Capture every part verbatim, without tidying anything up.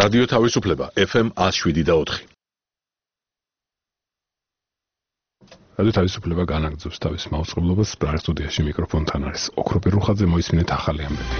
რადიო თავისუფლება ეფ ემ one oh seven და four. რადიო თავისუფლება განაგრძობს თავის მაუწყებლობას. პრაღის სტუდიაში მიკროფონთან არის ოქრო პირუხაძე. მოისმინეთ ახალი ამბები.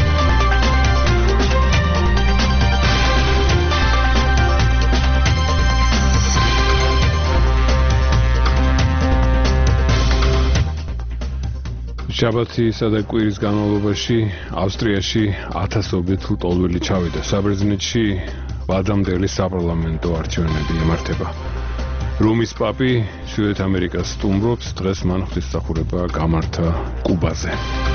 შაბათისა და კვირის განმავლობაში ავსტრიაში ათასობით ლტოლვილი ჩავიდა. საბერძნეთში ვადამდელი საპარლამენტო არჩევნები იმართება. რომის პაპი შვიდ ამერიკას სტუმრობს. დღეს მან ღვთისმსახურება გამართა კუბაზე.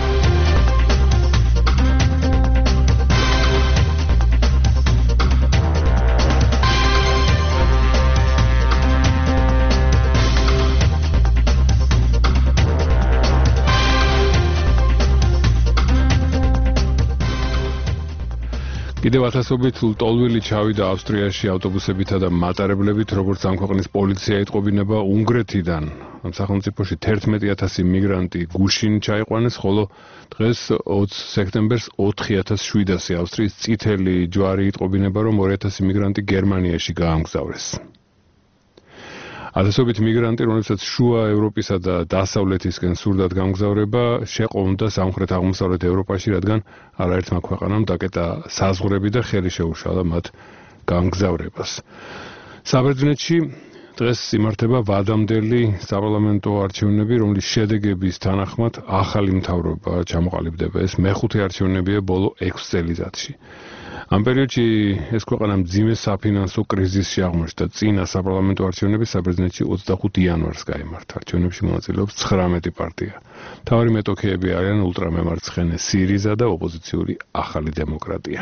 კიდევ ათასობით ლტოლვილი ჩავიდა ავსტრიაში ავტობუსებითა და მატარებლებით, როგორც ამ ქვეყნის პოლიცია ეტყობინება. უნგრეთიდან ამ სახელმწიფოში თერთმეტი ათასი მიგრანტი გუშინ ჩაიყვანეს, ხოლო დღეს ოცი სექტემბერს ოთხი ათას შვიდასი ავსტრიის წითელი ჯვარი ეტყობინება, რომ ორი ათასი მიგრანტი გერმანიაში გაამგზავრეს. ათასობით მიგრანტი, რომლებსაც შუა ევროპისა და დასავლეთისკენ სურდათ გამგზავრება, შეყოვნდა სამხრეთ აღმოსავლეთ ევროპაში, რადგან არაერთმა ქვეყანამ დაკეტა საზღვრები და ხელი შეუშალა მათ გამგზავრებას. საბერძნეთში დღეს იმართება ვადამდელი საპარლამენტო არჩევნები, რომლის შედეგების თანახმად ახალი მთავრობა ჩამოყალიბდება. ეს მეხუთე არჩევნებია ბოლო ექვს წელიწადში. ამ პერიოდში ეს ქვეყანა მძიმე საფინანსო კრიზისში აღმოჩნდა. წინა საპარლამენტო არჩევნები საბერძნეთში ოცდახუთი იანვარს გაიმართა. არჩევნებში მონაწილეობს ცხრამეტი პარტია. მთავარი მეტოქეები არიან ულტრამემარცხენე სირიზა და ოპოზიციური ახალი დემოკრატია.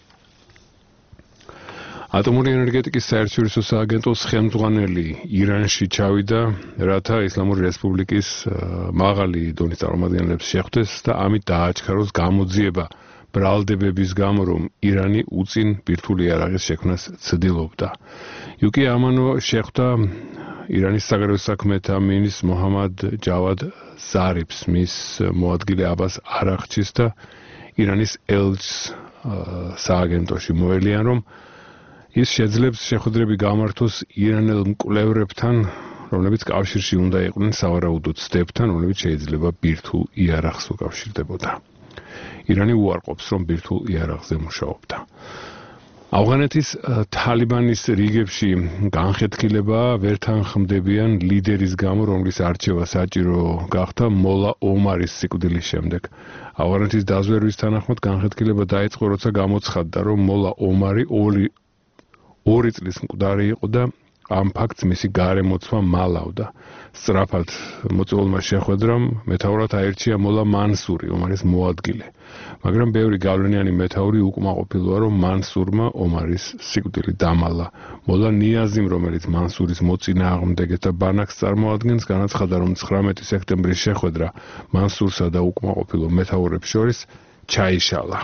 ატომური ენერგეტიკის საერთაშორისო სააგენტოს ხელმძღვანელი ირანში ჩავიდა, რათა ისლამური რესპუბლიკის მაღალი დონის წარმომადგენლებს შეხვდეს და ამით დააჩქაროს გამოძიება ბრალდებების გამო, რომ ირანი უწინ ბირთვული იარაღის შექმნას ცდილობდა. იუკი ამანო შეხვდა ირანის საგარეო საქმეთა მინისტრს მოჰამად ჯავად ზარიფს, მის მოადგილე აბას არაღჩის და ირანის ელჩს სააგენტოში მოელიან, რომ ის შეძლებს შეხვედრები გამართოს ირანელ მკვლევრებთან, რომლებიც კავშირში უნდა იყვნენ სავარაუდო ცდებთან, რომლებიც შეიძლება ბირთვულ იარაღს უკავშირდებოდა. ირანი უარყოფს, რომ ბირთვულ იარაღზე მუშაობდა. ავღანეთის თალიბანის რიგებში განხეთქილება ვერ თანხმდებიან ლიდერის გამო, რომლის არჩევა საჭირო გახდა მოლა ომარის სიკვდილის შემდეგ. ავღანეთის დაზვერვის თანახმად განხეთქილება დაიწყო, როცა გამოცხადდა, რომ მოლა ომარი ორი ორი წლის მკვდარი იყო და ამ ფაქტს მისი გარემოცვა მალავდა. სწრაფად მოწვეულმა შეხვედრამ მეთაურად აირჩია მოლა მანსური, ომარის მოადგილე. მაგრამ ბევრი გავლენიანი მეთაური უკმაყოფილოა, რომ მანსურმა ომარის სიკვდილი დამალა. მოლა ნიაზიმ, რომელიც მანსურის მოწინააღმდეგეთა ბანაკს წარმოადგენს, განაცხადა, რომ ცხრამეტი სექტემბრის შეხვედრა მანსურსა და უკმაყოფილო მეთაურებს შორის ჩაიშალა.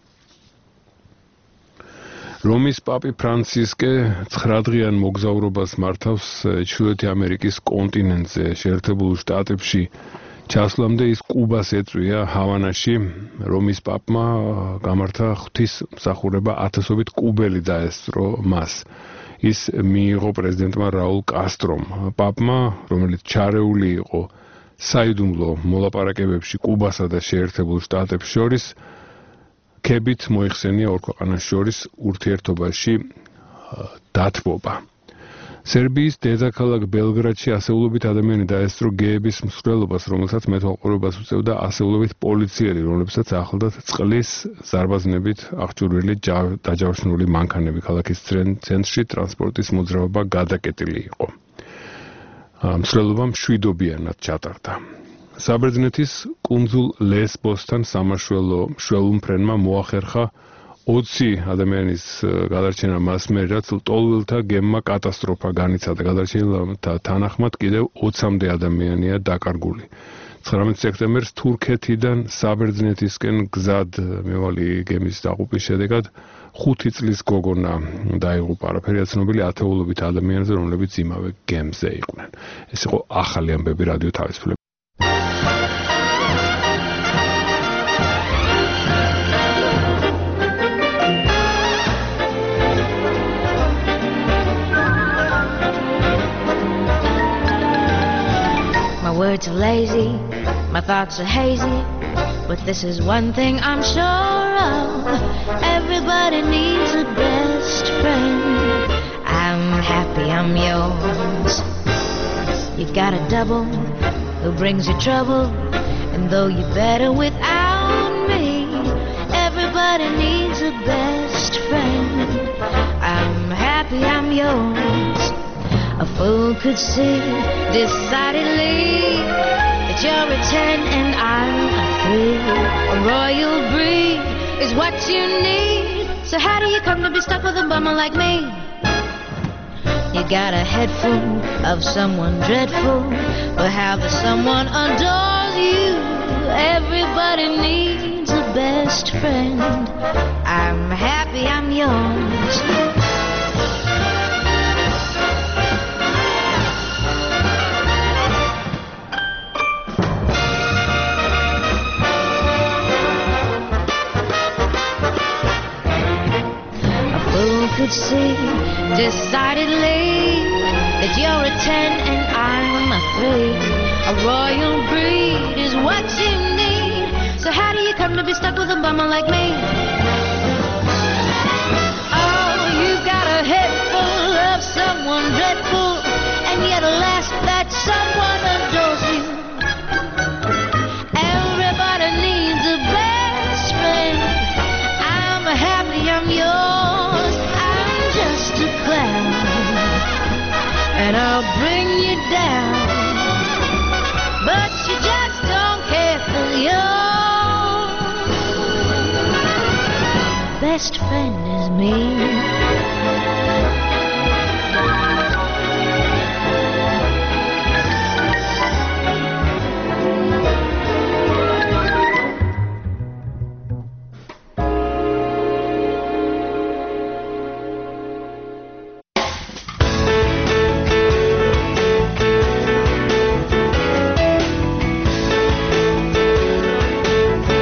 რომის პაპი ფრანცისკე ცხრადღიან მოგზაურობას მართავს ჩრდილოეთი ამერიკის კონტინენტზე. შეერთებულ შტატებში ჩასვლამდე ის კუბას ეწვია. ჰავანაში რომის პაპმა გამართა ღვთისმსახურება, ათასობით კუბელი დაესწრო მას. ის მიიღო პრეზიდენტმა რაულ კასტრომ. პაპმა, რომელიც ჩარეული იყო საიდუმლო მოლაპარაკებებში კუბასა და შეერთებულ შტატებს შორის, ქებით მოიხსენია ორ ქვეყანას შორის ურთიერთობაში დათბობა. სერბიის დედაქალაქ ბელგრადში ასეულობით ადამიანი დაესწრო გეების მსვლელობას, რომელსაც მეთვალყურეობას უწევდა ასეულობით პოლიციელი, რომლებსაც ახლდათ წყლის ზარბაზნებით აღჭურვილი დაჯავშნული მანქანები. ქალაქის ცენტრში ტრანსპორტის მოძრაობა გადაკეტილი იყო. მსვლელობა მშვიდობიანად ჩატარდა. საბერძნეთის კუნძულ ლესბოსთან სამაშველო მშველუმფრენმა მოახერხა ოცი ადამიანის გადარჩენა მას მიერ, რაც ლტოლვილთა გემმა კატასტროფა განიცადა. გადარჩენილთა თანახმად კიდევ ოცამდე ადამიანია დაკარგული. ცხრამეტი სექტემბერს თურქეთიდან საბერძნეთისკენ გზად მევალი გემის დაყუპის შედეგად ხუთი წლის გოგონა დაიღუპა. არაფერია ცნობილი ათეულობით ადამიანზე, რომლებიც იმავე გემზე იყვნენ. ეს იყო ახალი ამბები რადიო თავისუფლება. words are lazy, my thoughts are hazy, but this is one thing I'm sure of. Everybody needs a best friend. I'm happy I'm yours. You got a double who brings you trouble, and though you're better without me, everybody needs a best friend. I'm happy I'm yours. A fool could see decidedly that you're a ten and I'm a three. A royal breed is what you need. So how do you come to be stuck with a bummer like me? You got a head full of someone dreadful, but how the someone adores you. Everybody needs a best friend. I'm happy I'm yours. Could see decidedly that you're a ten and I'm a three. A royal breed is what you need. So how do you come to be stuck with a bummer like me? Oh, you got a head full of someone dreadful, and yet alas, that someone adores you. Everybody needs a best friend. I'm happy I'm yours. Just a clown, and I'll bring you down, but you just don't care for your best friend is me.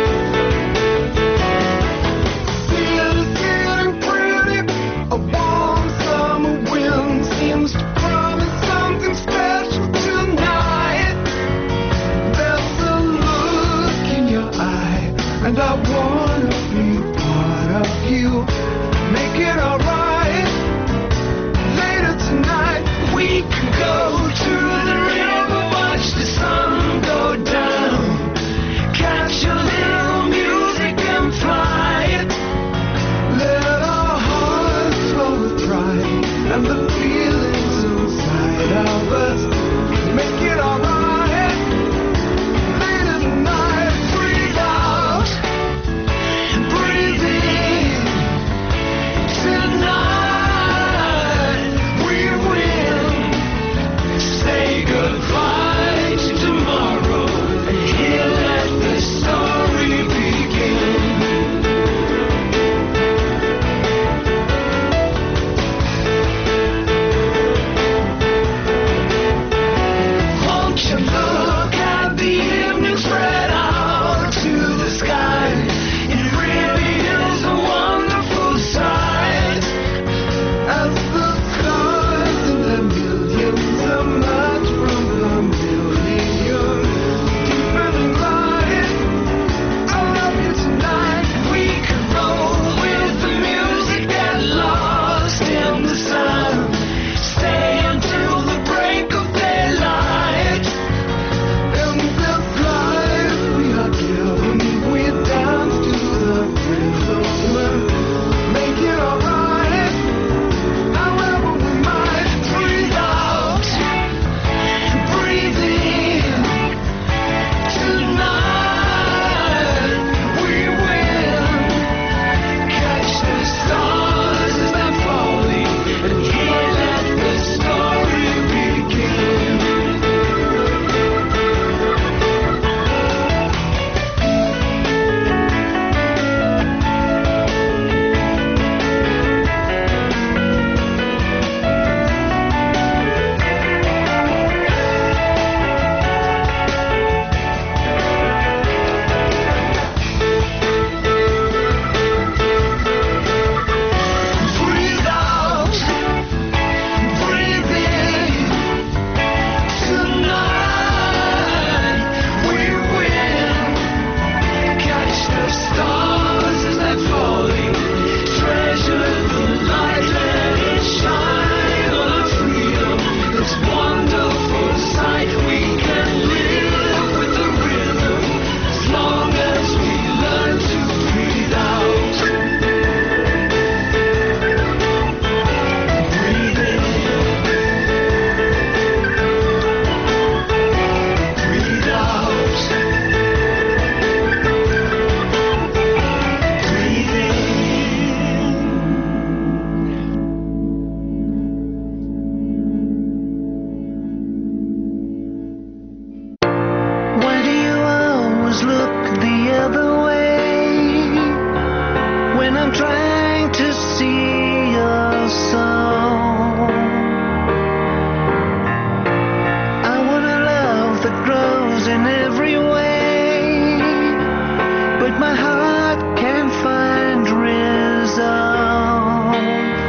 A ball other way when I'm trying to see your soul. I want a love that grows in every way, but my heart can't find resolve.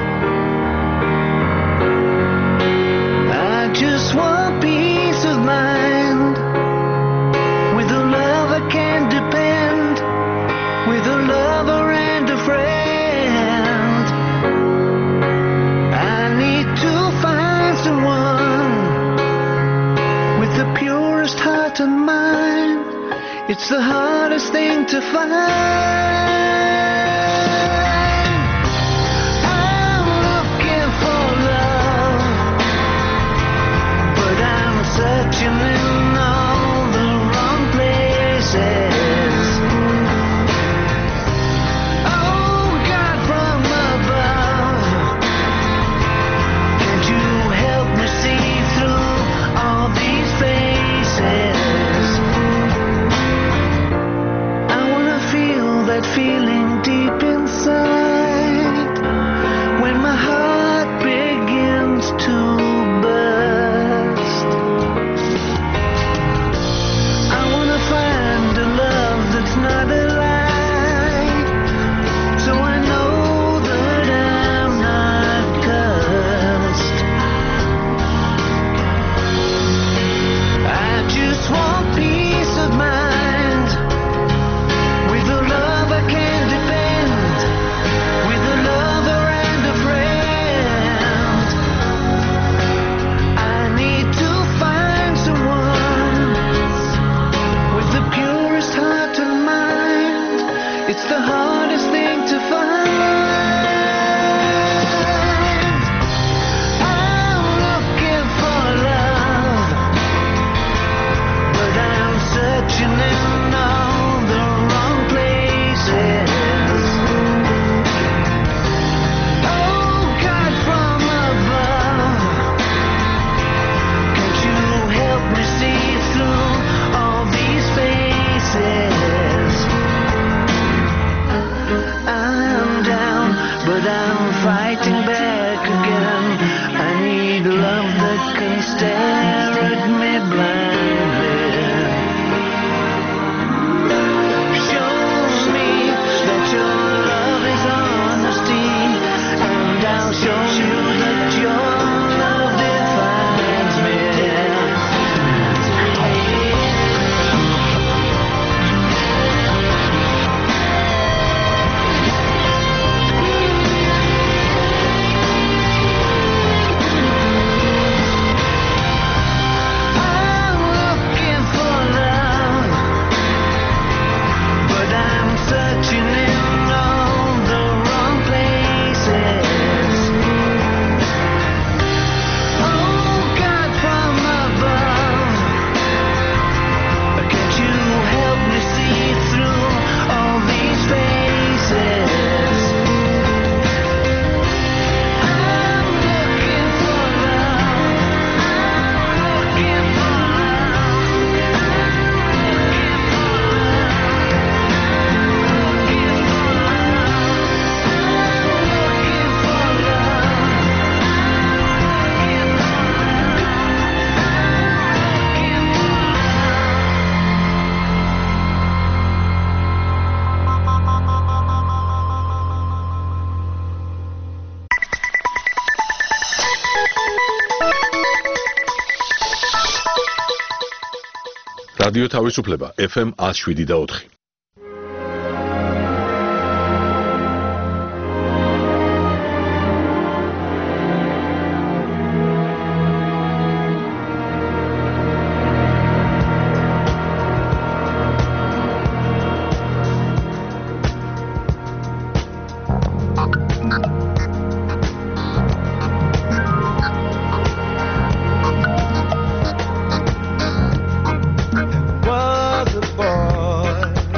I just want peace of mind, with a love I can depend, with a lover and a friend. I need to find someone with the purest heart and mind. It's the hardest thing to find. I'm looking for love, but I'm searching in all the wrong places. Oh, God from above, can't you help me see through all these faces? I wanna feel that feeling deep inside when my heart begins to burst. I wanna find a love that's not a lie, so I know that I'm not cursed. I just want peace of mind, with a love I can depend, with a lover and a friend. I need to find someone with the purest heart and mind. It's the hardest thing to find. I'm looking for love, but I'm searching in all the wrong places. Oh, God from above, can't you help me see through all these faces? I'm down, but I'm fighting back again. I need love that can stare at me blindly. Show me that your love is honesty, and I'll show you that your love defines me. I'm looking for love, but I'm searching in all the wrong places. Oh, God from above, can't you help me see through all these faces? I'm looking for love, I'm looking for რადიო თავისუფლება ეფ ემ one oh seven და four. was a boy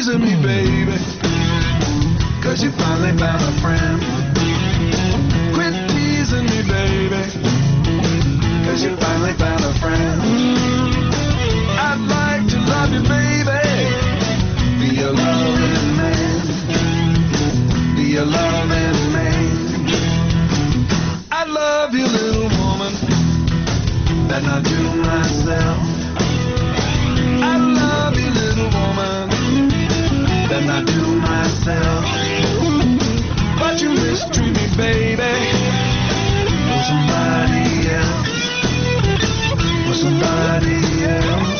teasing me, baby, 'cause you finally found a friend. Quit teasing me, baby, 'cause you finally found a friend. I'd like to love you, baby, be a loving man, be a loving man. I love you, little woman, that I do myself. I love you, little woman, that I do myself. But you mistreat me, baby, for somebody else, for somebody else.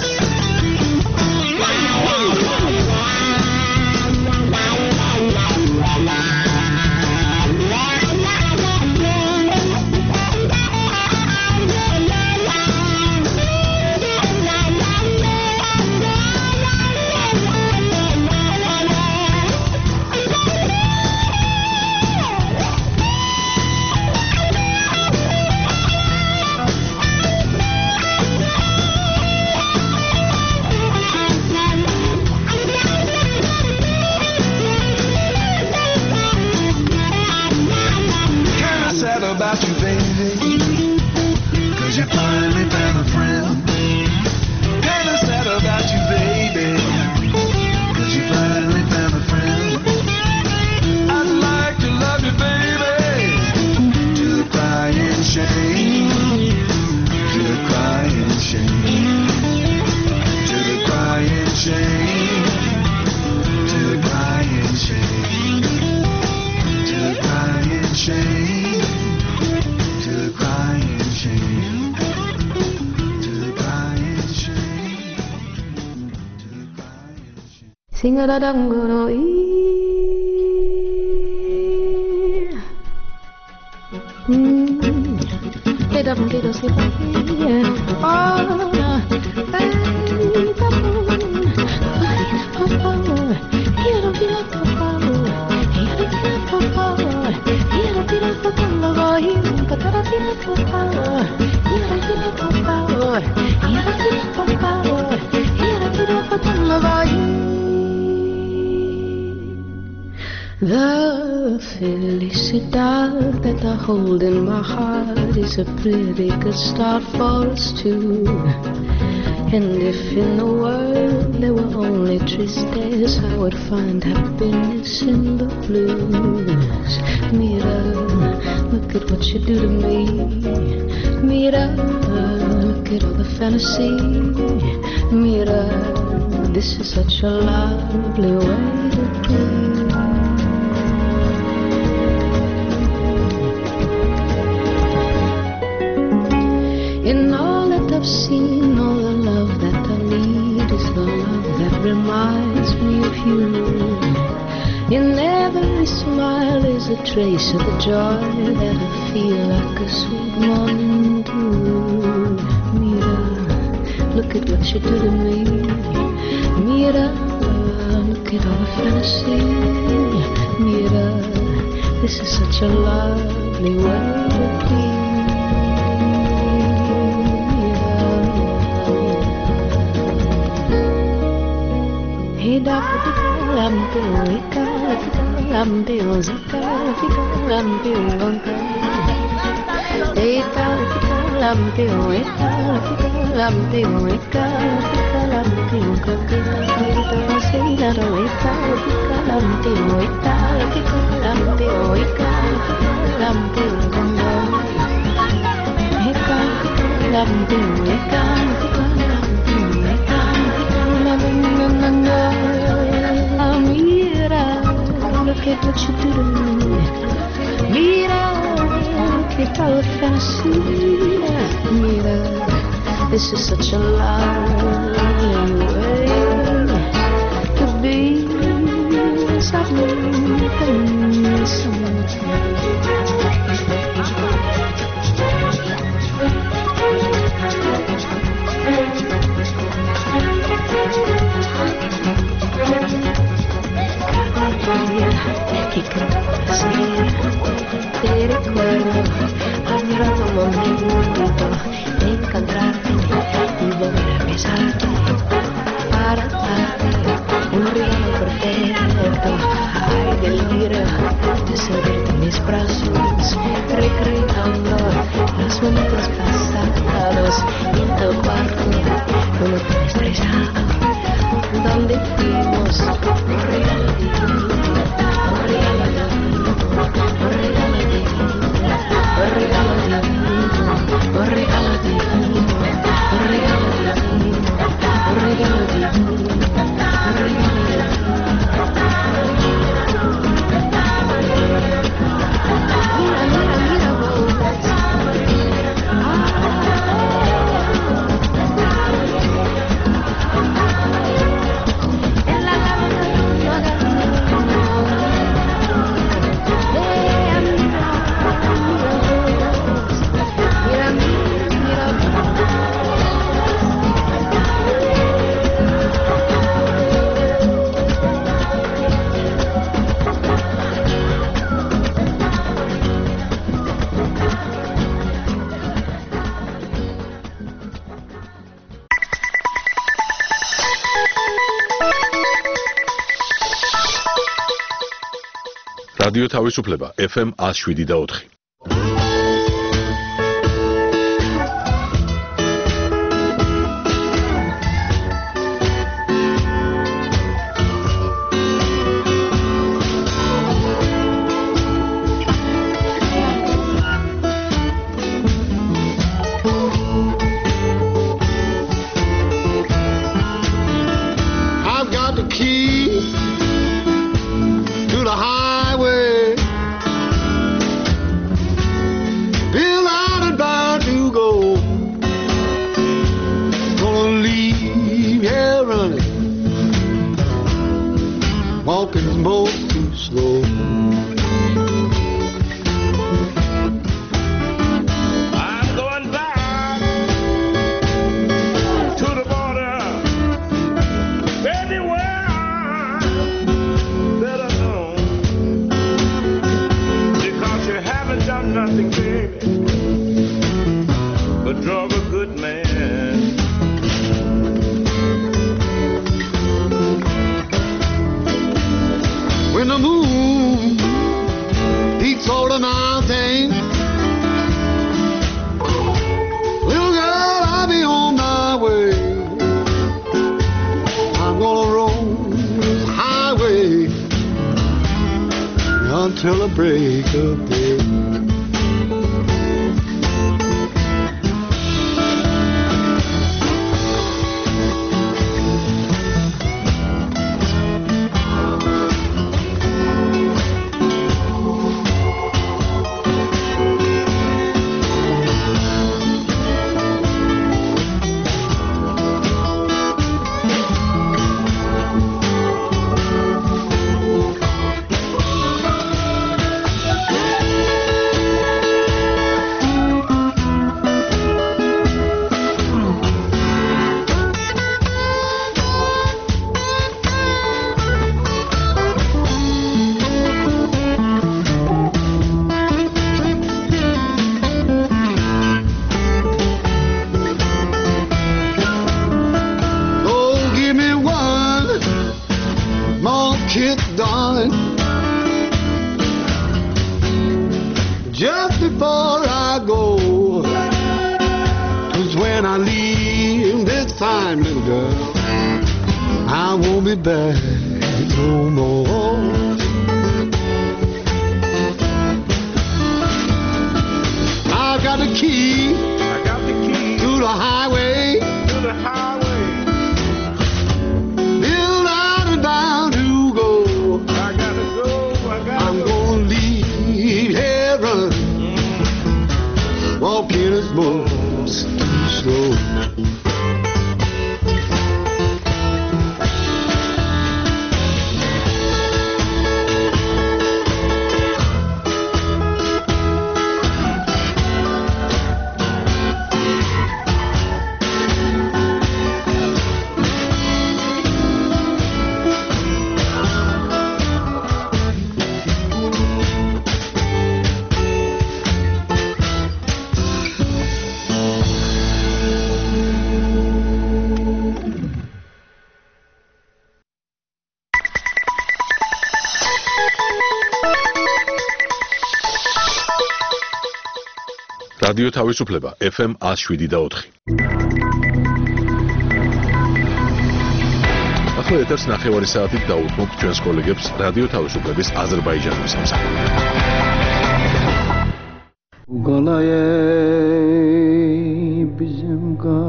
About you, baby, 'cause you finally found a friend. Kinda sad about you, baby, 'cause you finally found a friend. I'd like to love you, baby, to the crying shame, to the crying shame, to the crying shame, to the crying shame, to the crying shame. 싱그라당그로이 음 대답기도 세번 아나 The felicidad that I hold in my heart is a pretty good start for us two. And if in the world there were only tristes, I would find happiness in the blues. Mira, look at what you do to me. Mira, look at all the fantasy. Mira, this is such a lovely way to be. In all that I've seen, all the love that I need is the love that reminds me of you. In every smile is a trace of the joy that I feel like a sweet morning dew. Mira, look at what you do to me. Mira, look at all the fantasy. Mira, this is such a lovely way to be. Lampio, Ika, Ika, Lampio, Zika, Ika, Lampio, Gonka. Ika, Ika, Lampio, Ika, Ika, Lampio, Ika, Ika, Lampio, Gonka. Ika, Seinaro, Ika, Ika, Lampio, Ika, Ika, Lampio, Ika, Ika, Lampio, Gonka. Ika, Ika, Lampio, Ika, Ika, Lampio, Ika, Ika, Lampio, Gonka. Look at what you do to me. Mira, look at all the fantasy. Mira, this is such a lovely way to be. Something, something. Que cantas te recuerdo, añorando un momento de encontrarte y volver a besarte. cuarto hay delirio de sentirte en mis brazos, recreando los momentos pasados. Y en tu cuarto no lo tienes estresado, donde fuimos un regalo divino, un regalo divino, un regalo divino, un regalo divino, un regalo divino, un regalo divino, un regalo divino, un regalo divino. Mira, mira, mira vos. En la cama no hagas mira, mira, mira, რადიო თავისუფლება ეფ ემ one oh seven და four. I've got the key to the highway, Bill out and bound to go. Gonna leave here running, walking both too slow. I'm going back to the border, anywhere that I know, because you haven't done nothing, baby, but drug a good man. When the moon peaks over the mountain, little girl, I'll be on my way. I'm gonna roll this highway until the break of day. Oh, give me one more kiss, darling, just before I go. 'Cause when I leave this time, little girl, I won't be back no more. I've got the key I got the key to the highway, to the highway. Bill out and bound to go. I gotta go, I gotta I'm go. gonna leave here running, walking as most slow. რადიო თავისუფლება ეფ ემ one oh seven და four. ახლა ეთერს ნახევარი საათით დაუთმობთ ჩვენს კოლეგებს რადიო თავისუფლების აზერბაიჯანის სამსახურში. Qalay bizim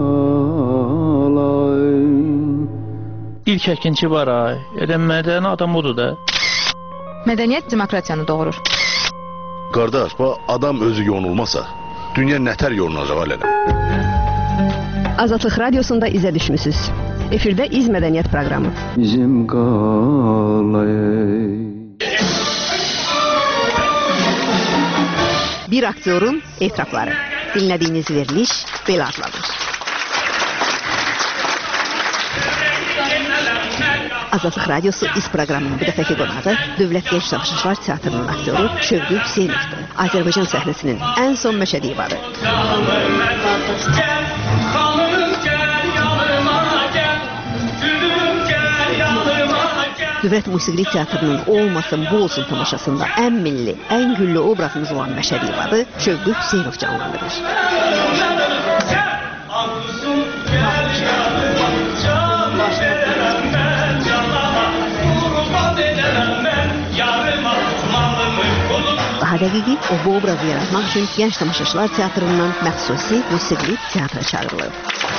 qalay. İlk əkinçi var ay. Elə mədəni adam odur da. Mədəniyyət demokratiyanı doğurur. Qardaş, bu adam özü yonulmasa, dünya nətər yonulacaq alələ? Azadlıq Radiosunda izə düşmüsünüz. Efirdə İz Mədəniyyət proqramı. Bizim qalay. Bir aktyorun etirafları. Dinlədiyiniz veriliş belə adlanır. Azadlıq Radiosu İz proqramının bir dəfəki qonağı Dövlət Genç Tamaşaçılar Teatrının aktyoru Şövqü Hüseynovdur. Azərbaycan səhnəsinin ən son məşədi ibadı. Dövlət Musiqili Teatrının olmasın bu olsun tamaşasında ən milli, ən güllü obrazımız olan məşədi ibadı Şövqü Hüseynov canlandırır. Daha dəqiqi, o bu obrazı yaratmaq üçün Gənc Tamaşaçılar Teatrından məxsusi musiqili teatra çağırılır.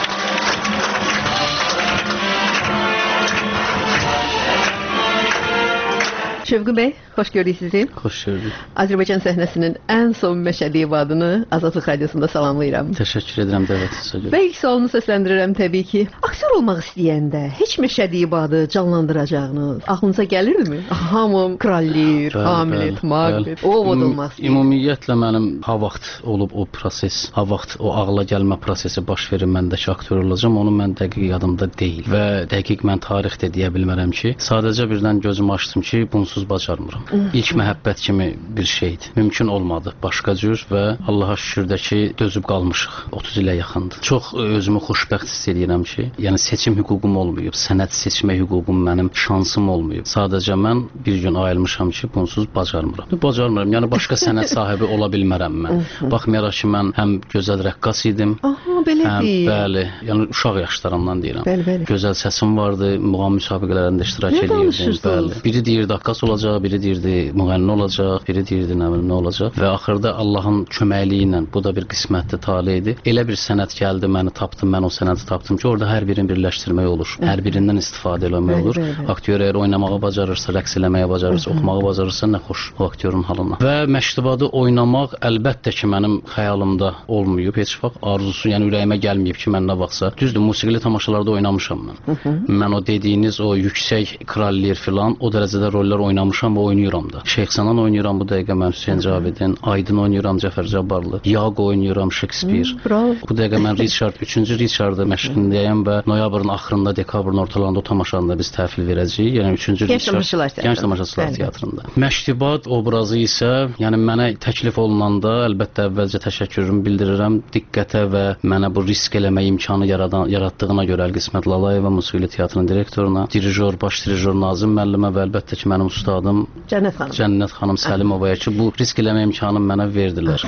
Şövqü bəy, xoş gördük sizi. Xoş gördük. Azərbaycan səhnəsinin ən son məşədi ibadını Azadlıq Radiosunda salamlayıram. Təşəkkür edirəm dəvətinizə görə. Və ilk sualımı səsləndirirəm təbii ki. Aktyor olmaq istəyəndə heç məşədi ibadı canlandıracağınız ağlınıza gəlirdimi? Hamı Krallir, Hamlet, Macbeth, o vod olmaz. Ümumiyyətlə mənim ha vaxt olub o proses, ha vaxt o ağla gəlmə prosesi baş verir məndəki aktyor olacağam, onu mən dəqiq yadımda deyil və dəqiq mən tarix də deyə bilmərəm ki, sadəcə birdən gözümü açdım ki, bunsuz bacarmıram. İlk məhəbbət kimi bir şeydir. Mümkün olmadı. Başqa cür və Allaha şükür də ki, dözüb qalmışıq. otuz ilə yaxındır. Çox özümü xoşbəxt hiss edirəm ki, yəni seçim hüququm olmayıb, sənət seçmə hüququm mənim şansım olmayıb. Sadəcə mən bir gün ayılmışam ki, bunsuz bacarmıram. Bacarmıram. Yəni başqa sənət sahibi ola bilmərəm mən. Baxmayaraq ki, mən həm gözəl rəqqas idim. Aha, belədir. Bəli, yəni uşaq yaşlarımdan deyirəm. Bəli, bəli. Gözəl səsim vardı, muğam müsabiqələrində iştirak edirdim. Bəli. Biri deyirdi rəqqas olacaq, biri deyirdi müğənni olacaq, biri deyirdi nə bilim nə olacaq və axırda Allahın köməkliyi ilə bu da bir qismətli tale idi. Elə bir sənət gəldi, məni tapdım, mən o sənəti tapdım ki, orada hər birini birləşdirmək olur. Hər birindən istifadə etmək olur. Aktyor əgər oynamağı bacarırsa, rəqs eləməyə bacarırsa, oxumağı bacarırsa nə xoş o aktyorun halına. Və məştubadı oynamaq əlbəttə ki, mənim xəyalımda olmayıb, heç vaxt arzusu, yəni ürəyimə gəlməyib ki, mən nə vaxtsa. Düzdür, musiqili tamaşalarda oynamışam mən. Mən o dediyiniz o yüksək Krallir filan o dərəcədə rollar oynamışam və oynayıram da. Şeyxsanan oynayıram bu dəqiqə mən Hüseyn Cavidin, Aydın oynayıram Cəfər Cabbarlı, Yago oynayıram Shakespeare. Bu dəqiqə mən Richard, üçüncü Richard'ı məşqindəyəm və noyabrın axırında, dekabrın ortalarında o tamaşanda biz təhvil verəcəyik. Yəni üçüncü Richard Gənc Tamaşaçılar Teatrında. Məştubat obrazı isə, yəni mənə təklif olunanda əlbəttə əvvəlcə təşəkkürümü bildirirəm diqqətə və mənə bu risk eləmə imkanı yaradan, yaratdığına görə Əlqismət Lalayeva Musiqili Teatrının direktoruna, dirijor, baş dirijor Nazim müəllimə və əlbəttə ki, mənim ustadım Cənnət xanım, Cənnət xanım Səlimovaya ki, bu risk eləmə imkanını mənə verdilər.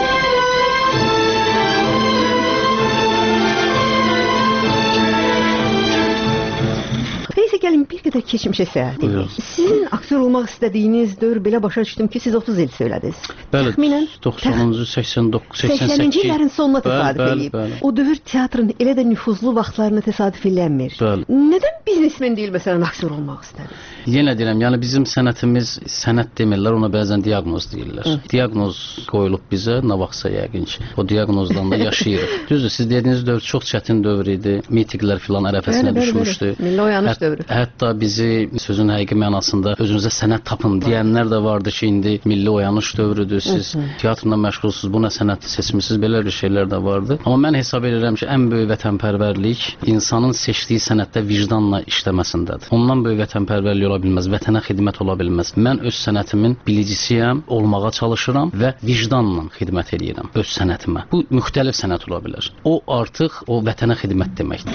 Gəlin bir qədər keçmişə səyahət edək. Sizin aktyor olmaq istədiyiniz dövr belə başa düşdüm ki, siz otuz il söylədiniz. Bəli, doxsanıncı, səksən doqquz, səksən səkkiz. səksəninci illərin sonuna təsadüf edib. O dövr teatrın elə də nüfuzlu vaxtlarına təsadüf elənmir. Nədən biznesmen deyil, məsələn, aktyor olmaq istədi? Yenə deyirəm, yəni bizim sənətimiz, sənət demirlər, ona bəzən diaqnoz deyirlər. Diaqnoz qoyulub bizə, nə vaxtsa yəqin ki, o diaqnozdan da yaşayırıq. Düzdür, siz dediyiniz dövr çox çətin dövr idi, mitiklər filan ərəfəsinə düşmüşdü. Milli oyanış dövrü. Hətta bizi sözün həqiqi mənasında özünüzə sənət tapın deyənlər də vardı ki, indi milli oyanış dövrüdür, siz teatrla məşğulsuz, bu nə sənət seçmisiniz, belə bir şeylər də vardı. Amma mən hesab edirəm ki, ən böyük vətənpərvərlik insanın seçdiyi sənətdə vicdanla işləməsindədir. Ondan böyük vətənpərvərlik ola bilməz, vətənə xidmət ola bilməz. Mən öz sənətimin bilicisiyəm, olmağa çalışıram və vicdanla xidmət edirəm öz sənətimə. Bu müxtəlif sənət ola bilər. O artıq o vətənə xidmət deməkdir.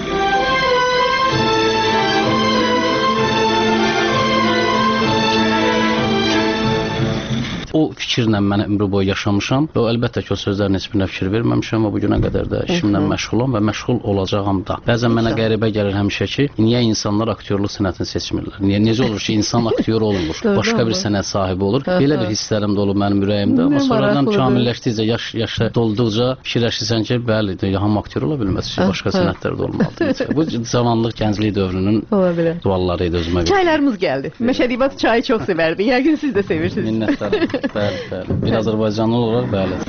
O fikirlə mən ömrü boyu yaşamışam. Və əlbəttə ki, o sözlərin heç birinə fikir verməmişəm və bu günə qədər də işimlə məşğulam və məşğul olacağam da. Bəzən mənə qəribə gəlir həmişə ki, niyə insanlar aktyorluq sənətini seçmirlər? Niyə necə olur ki, insan aktyor olmur, başqa bir sənət sahibi olur? Belə bir hisslərim də olub mənim ürəyimdə. Amma sonradan kamilləşdikcə, yaş yaşa dolduqca fikirləşirsən ki, bəli, hamı aktyor ola bilməz ki, başqa sənətlər də olmalıdır. Bu cavanlıq, gənclik dövrünün dualları idi özümə. Çaylarımız gəldi. Məşədibat çayı çox sevərdi. Yəqin siz də sevirsiniz. Minnətdaram. Bəli, bəli. Bir Azərbaycanlı olaraq bəli.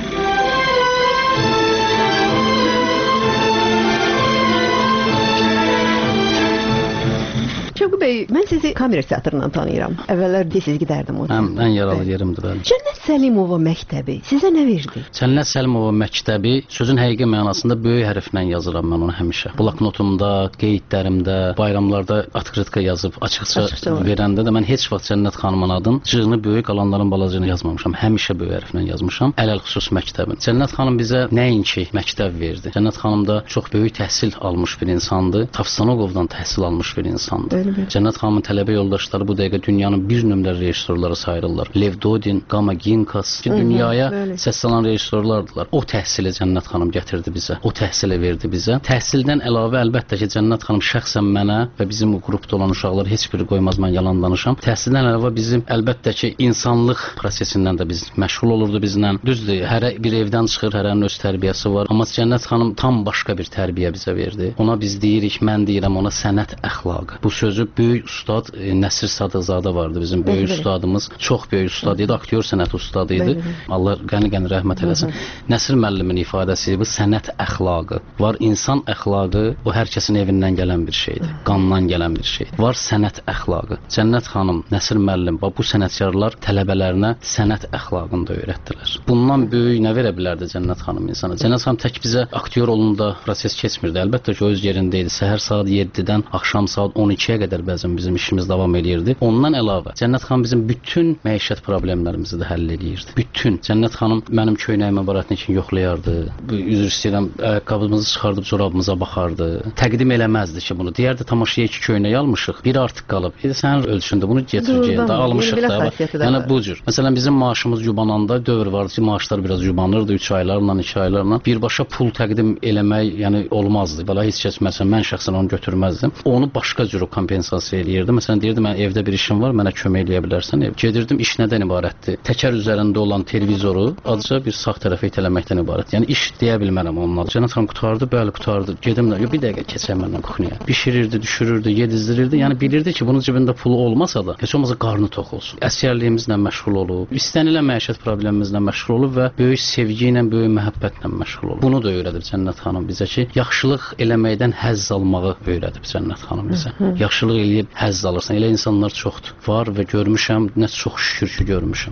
Şəvqi bəy, mən sizi kamera teatrından tanıyıram. Əvvəllər siz gedərdim ona. Həm ən yaralı yerimdir bəli. Cənnət Səlimova məktəbi sizə nə verdi? Cənnət Səlimova məktəbi sözün həqiqi mənasında böyük hərflə yazıram mən onu həmişə. Bloknotumda, qeydlərimdə, bayramlarda atkritka yazıb açıqca, açıqca verəndə də mən heç vaxt Cənnət xanımın adını cığını böyük qalanların balacığını yazmamışam. Həmişə böyük hərflə yazmışam. Ələlxüsus məktəbin. Cənnət xanım bizə nəinki məktəb verdi. Cənnət xanım da çox böyük təhsil almış bir insandı. Tavstanoqovdan təhsil almış bir insandı. Cənnət xanımın tələbə yoldaşları bu dəqiqə dünyanın bir nömrəli rejissorları sayılırlar. Lev Dodin, Gama Ginkas ki, dünyaya səs salan rejissorlardılar. O təhsili Cənnət xanım gətirdi bizə. O təhsili verdi bizə. Təhsildən əlavə əlbəttə ki, Cənnət xanım şəxsən mənə və bizim o qrupda olan uşaqları heç biri qoymaz mən yalan danışam. Təhsildən əlavə bizim əlbəttə ki, insanlıq prosesindən də biz məşğul olurdu bizlə. Düzdür, hərə bir evdən çıxır, hərənin öz tərbiyəsi var. Amma Cənnət xanım tam başqa bir tərbiyə bizə verdi. Ona biz deyirik, mən deyirəm ona sənət əxlaqı. Bu sözü böyük ustad e, Nəsir Sadıqzadə vardı bizim böyük ustadımız. Çox böyük ustad idi, aktyor sənət ustadı idi. Allah qəni-qəni rəhmət eləsin. Nəsir müəllimin ifadəsi bu sənət əxlaqı. Var insan əxlaqı, bu hər kəsin evindən gələn bir şeydir. Qandan gələn bir şeydir. Var sənət əxlaqı. Cənnət xanım, Nəsir müəllim bu sənətkarlar tələbələrinə sənət əxlaqını da öyrətdilər. Bundan böyük nə verə bilərdi Cənnət xanım insana? Cənnət xanım tək bizə aktyor olunda proses keçmirdi. Əlbəttə ki, o öz yerində idi. Səhər saat yeddidən axşam saat on ikiyə qədər bəzən bizim işimiz davam edirdi. Ondan əlavə Cənnət xanım bizim bütün məişət problemlərimizi də həll edirdi. Bütün. Cənnət xanım mənim köynəyimə baratnikini yoxlayardı. Üzr istəyirəm, ayaqqabımızı çıxardıb corabımıza baxardı. Təqdim eləməzdi ki, bunu. Deyərdi tamaşaya iki köynək almışıq, biri artıq qalıb. Dedi sənin ölçündə bunu gətir gəl də almışıq da. Yəni bu cür. Məsələn bizim maaşımız yubananda dövr vardı ki, maaşlar biraz yubanırdı üç aylarla, iki aylarla. Birbaşa pul təqdim eləmək, yəni olmazdı. Belə heç kəs məsələn mən şəxsən onu götürməzdim. Onu başqa cür kompensasiya eləyirdi. Məsələn deyirdi mən evdə bir işim var, mənə kömək eləyə bilərsən. Ev. Gedirdim iş nədən ibarətdir? Təkər üzərində olan televizoru azca bir sağ tərəfə itələməkdən ibarət. Yəni iş deyə bilmərəm onlara. Cənnət xanım qutardı, bəli qutardı. Gedim də, yox bir dəqiqə keçəm məndən kuxniyə. Bişirirdi, düşürürdü, yedizdirirdi. Yəni bilirdi ki, bunun cibində pulu olmasa da, heç olmasa qarnı tox olsun. Əsgərliyimizlə məşğul olub, istənilən məişət problemimizlə məşğul olub və böyük sevgi ilə, böyük məhəbbətlə məşğul olub. Bunu da öyrədib Cənnət xanım bizə ki, yaxşılıq eləməkdən həzz almağı öyrədib Cənnət xanım bizə. Yaxşılıq eləyib həzz alırsan. Elə insanlar çoxdur. Var və görmüşəm, nə çox şükür ki, görmüşəm.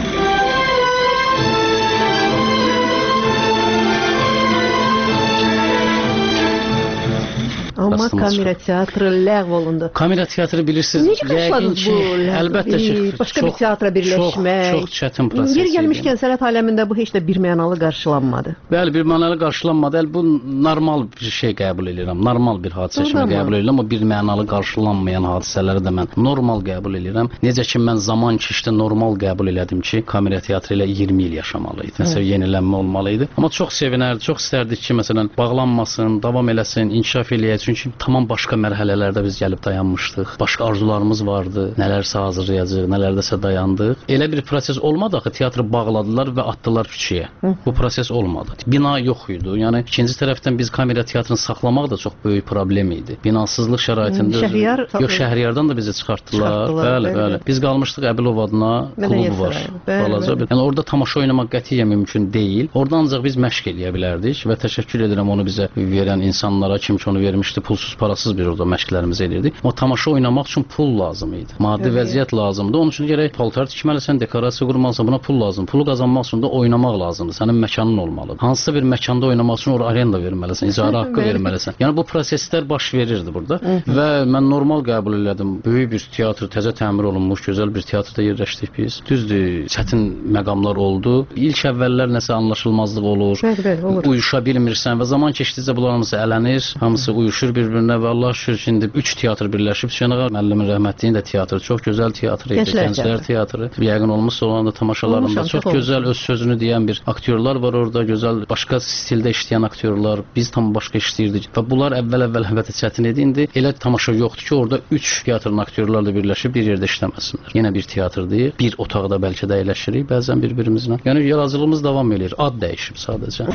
Amma kamera teatrı ləğv olundu. Kamera teatrı bilirsiniz, necə başladınız bu ləğv? Əlbəttə ki, başqa bir teatra birləşmək. Çox, çox çətin proses idi. Bir gəlmişkən sənət aləmində bu heç də birmənalı qarşılanmadı. Bəli, birmənalı qarşılanmadı. Əl bu normal bir şey qəbul edirəm. Normal bir hadisə kimi qəbul edirəm, amma birmənalı qarşılanmayan hadisələri də mən normal qəbul edirəm. Necə ki mən zaman keçdi normal qəbul elədim ki, kamera teatrı ilə iyirmi il yaşamalı idi. Məsələn, yenilənmə olmalı idi. Amma çox sevinərdi, çox istərdik ki, məsələn, bağlanmasın, davam eləsin, inkişaf eləyəcək. Çünki tamam başqa mərhələlərdə biz gəlib dayanmışdıq. Başqa arzularımız vardı. Nələrsə hazırlayacağıq, nələrdəsə dayandıq. Elə bir proses olmadı axı, teatrı bağladılar və atdılar küçəyə. Bu proses olmadı. Bina yox idi. Yəni ikinci tərəfdən biz kamera teatrını saxlamaq da çox böyük problem idi. Binasızlıq şəraitində Şəhriyar, yox, Şəhriyardan da bizi çıxartdılar. Bəli, bəli. Biz qalmışdıq Əbilov adına klub var. Balaca bir. Yəni orada tamaşa oynamaq qətiyyən mümkün deyil. Orada ancaq biz məşq eləyə bilərdik və təşəkkür edirəm onu bizə verən insanlara, kim ki onu vermişdi. Pulsuz, parasız bir orada məşqlərimizi edirdik. Amma tamaşa oynamaq üçün pul lazım idi. Maddi evet. vəziyyət lazımdı. Onun üçün gərək paltar tikməlisən, dekorasiya qurmalısan, buna pul lazım. Pulu qazanmaq üçün də oynamaq lazımdır. Sənin məkanın olmalıdır. Hansısa bir məkanda oynamaq üçün oraya arenda verməlisən, icarə haqqı verməlisən. Yəni bu proseslər baş verirdi burada və mən normal qəbul elədim. Böyük bir teatr, təzə təmir olunmuş, gözəl bir teatrda yerləşdik biz. Düzdür, çətin məqamlar oldu. İlk əvvəllər nəsə anlaşılmazlıq olur. Bəli, bəli, olur. Uyuşa bilmirsən və zaman keçdikcə bunlar hamısı ələnir, hamısı uyuşur bir-birinə və Allah şükür ki, indi üç teatr birləşib. Hüseyn ağa müəllimin rəhmətliyinin də teatrı çox gözəl teatr idi. Gənclər, Gənclər teatrı. Yəqin olmuşsa olan da tamaşalarında Olmuşam, çox çox gözəl öz sözünü deyən bir aktyorlar var orada, gözəl başqa stildə işləyən aktyorlar. Biz tam başqa işləyirdik və bunlar əvvəl-əvvəl əlbəttə çətin idi. İndi elə tamaşa yoxdur ki, orada üç teatrın aktyorlarla birləşib bir yerdə işləməsinlər. Yenə bir teatrdır. Bir otaqda bəlkə də əyləşirik bəzən bir-birimizlə. Yəni yaradıcılığımız davam edir. Ad dəyişib sadəcə.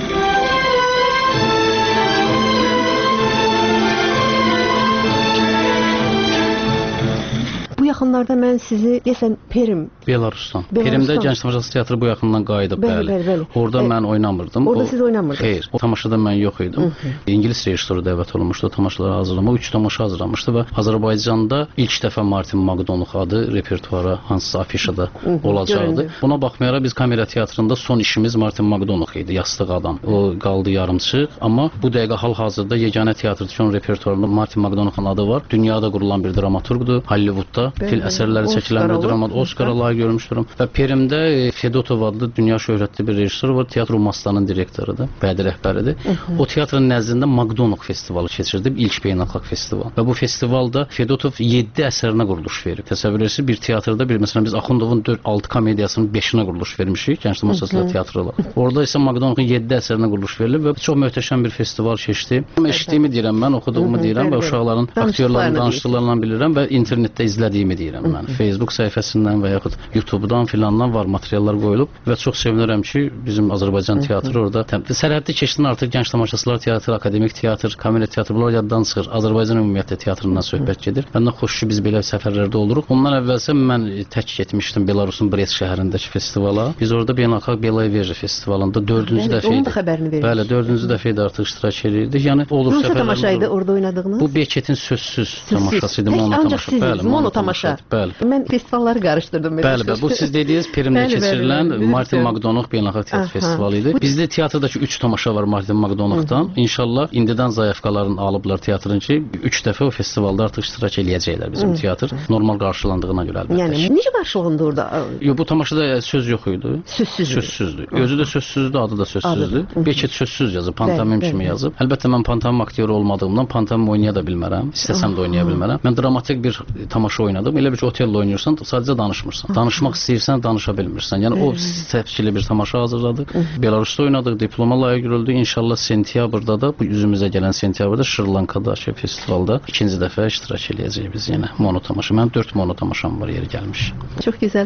Bu yaxınlarda mən sizi deyəsən Perim Belarusdan. Belarusdan. Perimdə Gənc Tamaşaçılar Teatrı bu yaxından qayıdıb, bəli. bəli. bəli, bəli. Orada e, mən oynamırdım. Orada o, siz oynamırdınız? Xeyr, o tamaşada mən yox idim. Hı -hı. İngilis rejissoru dəvət olunmuşdu o tamaşaları hazırlamağa. Üç tamaşa hazırlamışdı və Azərbaycanda ilk dəfə Martin Maqdonux adı repertuara hansısa afişada Hı -hı, olacaqdı. Göründü. Buna baxmayaraq biz kamera teatrında son işimiz Martin Maqdonux idi, Yastıq adam. O qaldı yarımçıq, amma bu dəqiqə hal-hazırda yeganə teatrdır ki, onun repertuarında Martin Maqdonuxun adı var. Dünyada qurulan bir dramaturqdur. Hollywoodda fil əsərləri çəkilən bir dramaturq. Oscara layiq görmüşdürəm. Və Perimdə Fedotov adlı dünya şöhrətli bir rejissor var. Teatr Mastanın direktorudur, bədi rəhbəridir. Hı -hı. O teatrın nəzdində Maqdonux festivalı keçirdi, ilk beynəlxalq festival. Və bu festivalda Fedotov yeddi əsərinə quruluş verib. Təsəvvür edirsiniz, bir teatrda bir məsələn biz Axundovun dörd altı komediyasının beşinə quruluş vermişik, Gənc Tamaşaçılar Teatrı olaraq. Orada isə Maqdonuxun yeddi əsərinə quruluş verilib və çox möhtəşəm bir festival keçdi. Eşitdiyimi deyirəm mən, oxuduğumu deyirəm və uşaqların, aktyorların danışdıqlarından bilirəm və internetdə izlədiyimi deyirəm mən. Facebook səhifəsindən və yaxud YouTube-dan filandan var materiallar qoyulub və çox sevinirəm ki, bizim Azərbaycan teatrı orada sərhəddi keçdin, artıq Gənc Tamaşaçılar Teatrı, akademik teatr, komediya teatrı bunlar yaddan çıxır. Azərbaycan ümumiyyətlə teatrından söhbət gedir. Məndən xoş ki, biz belə səfərlərdə oluruq. Ondan əvvəlsə mən tək getmişdim Belarusun Brest şəhərindəki festivala. Biz orada beynəlxalq Beloveje festivalında dördüncü dəfə idi. Onun da xəbərini verdik. Bəli, dördüncü dəfə idi artıq iştirak edirdik. Yəni olur səfərlər. Hansı tamaşa idi orada oynadığınız? Bu Beketin sözsüz tamaşası idi, mono tamaşa. Bəli, mono tamaşa. Bəli. Mən festivalları qarışdırdım. Bəli, bəli. Bu siz dediyiniz Perimdə keçirilən Martin Maqdonux beynəlxalq teatr festivalı idi. Bizdə teatrdakı üç tamaşa var Martin Maqdonuxdan. İnşallah indidən zayafqalarını alıblar teatrın ki, üç dəfə o festivalda artıq iştirak eləyəcəklər bizim teatr. Normal qarşılandığına görə əlbəttə. Yəni necə qarşılandı orada? Yox, bu tamaşada söz yox idi. Sözsüz. Sözsüzdür. Özü də sözsüzdür, adı da sözsüzdür. Beket sözsüz yazıb, pantomim kimi yazıb. Əlbəttə mən pantomim aktyoru olmadığımdan pantomim oynaya da bilmərəm. İstəsəm də oynaya bilmərəm. Mən dramatik bir tamaşa oynadım. Elə bir ki, oteldə oynayırsan, sadəcə danışmırsan. Danışmaq istəyirsən, danışa bilmirsən. Yəni o təfsili bir tamaşa hazırladıq. Belarusda oynadıq, diploma layiq görüldü. İnşallah sentyabrda da, bu üzümüzə gələn sentyabrda Şri Lankadakı festivalda ikinci dəfə iştirak eləyəcəyik biz yenə mono tamaşa. Mənim dörd mono tamaşam var, yeri gəlmiş. Çox gözəl.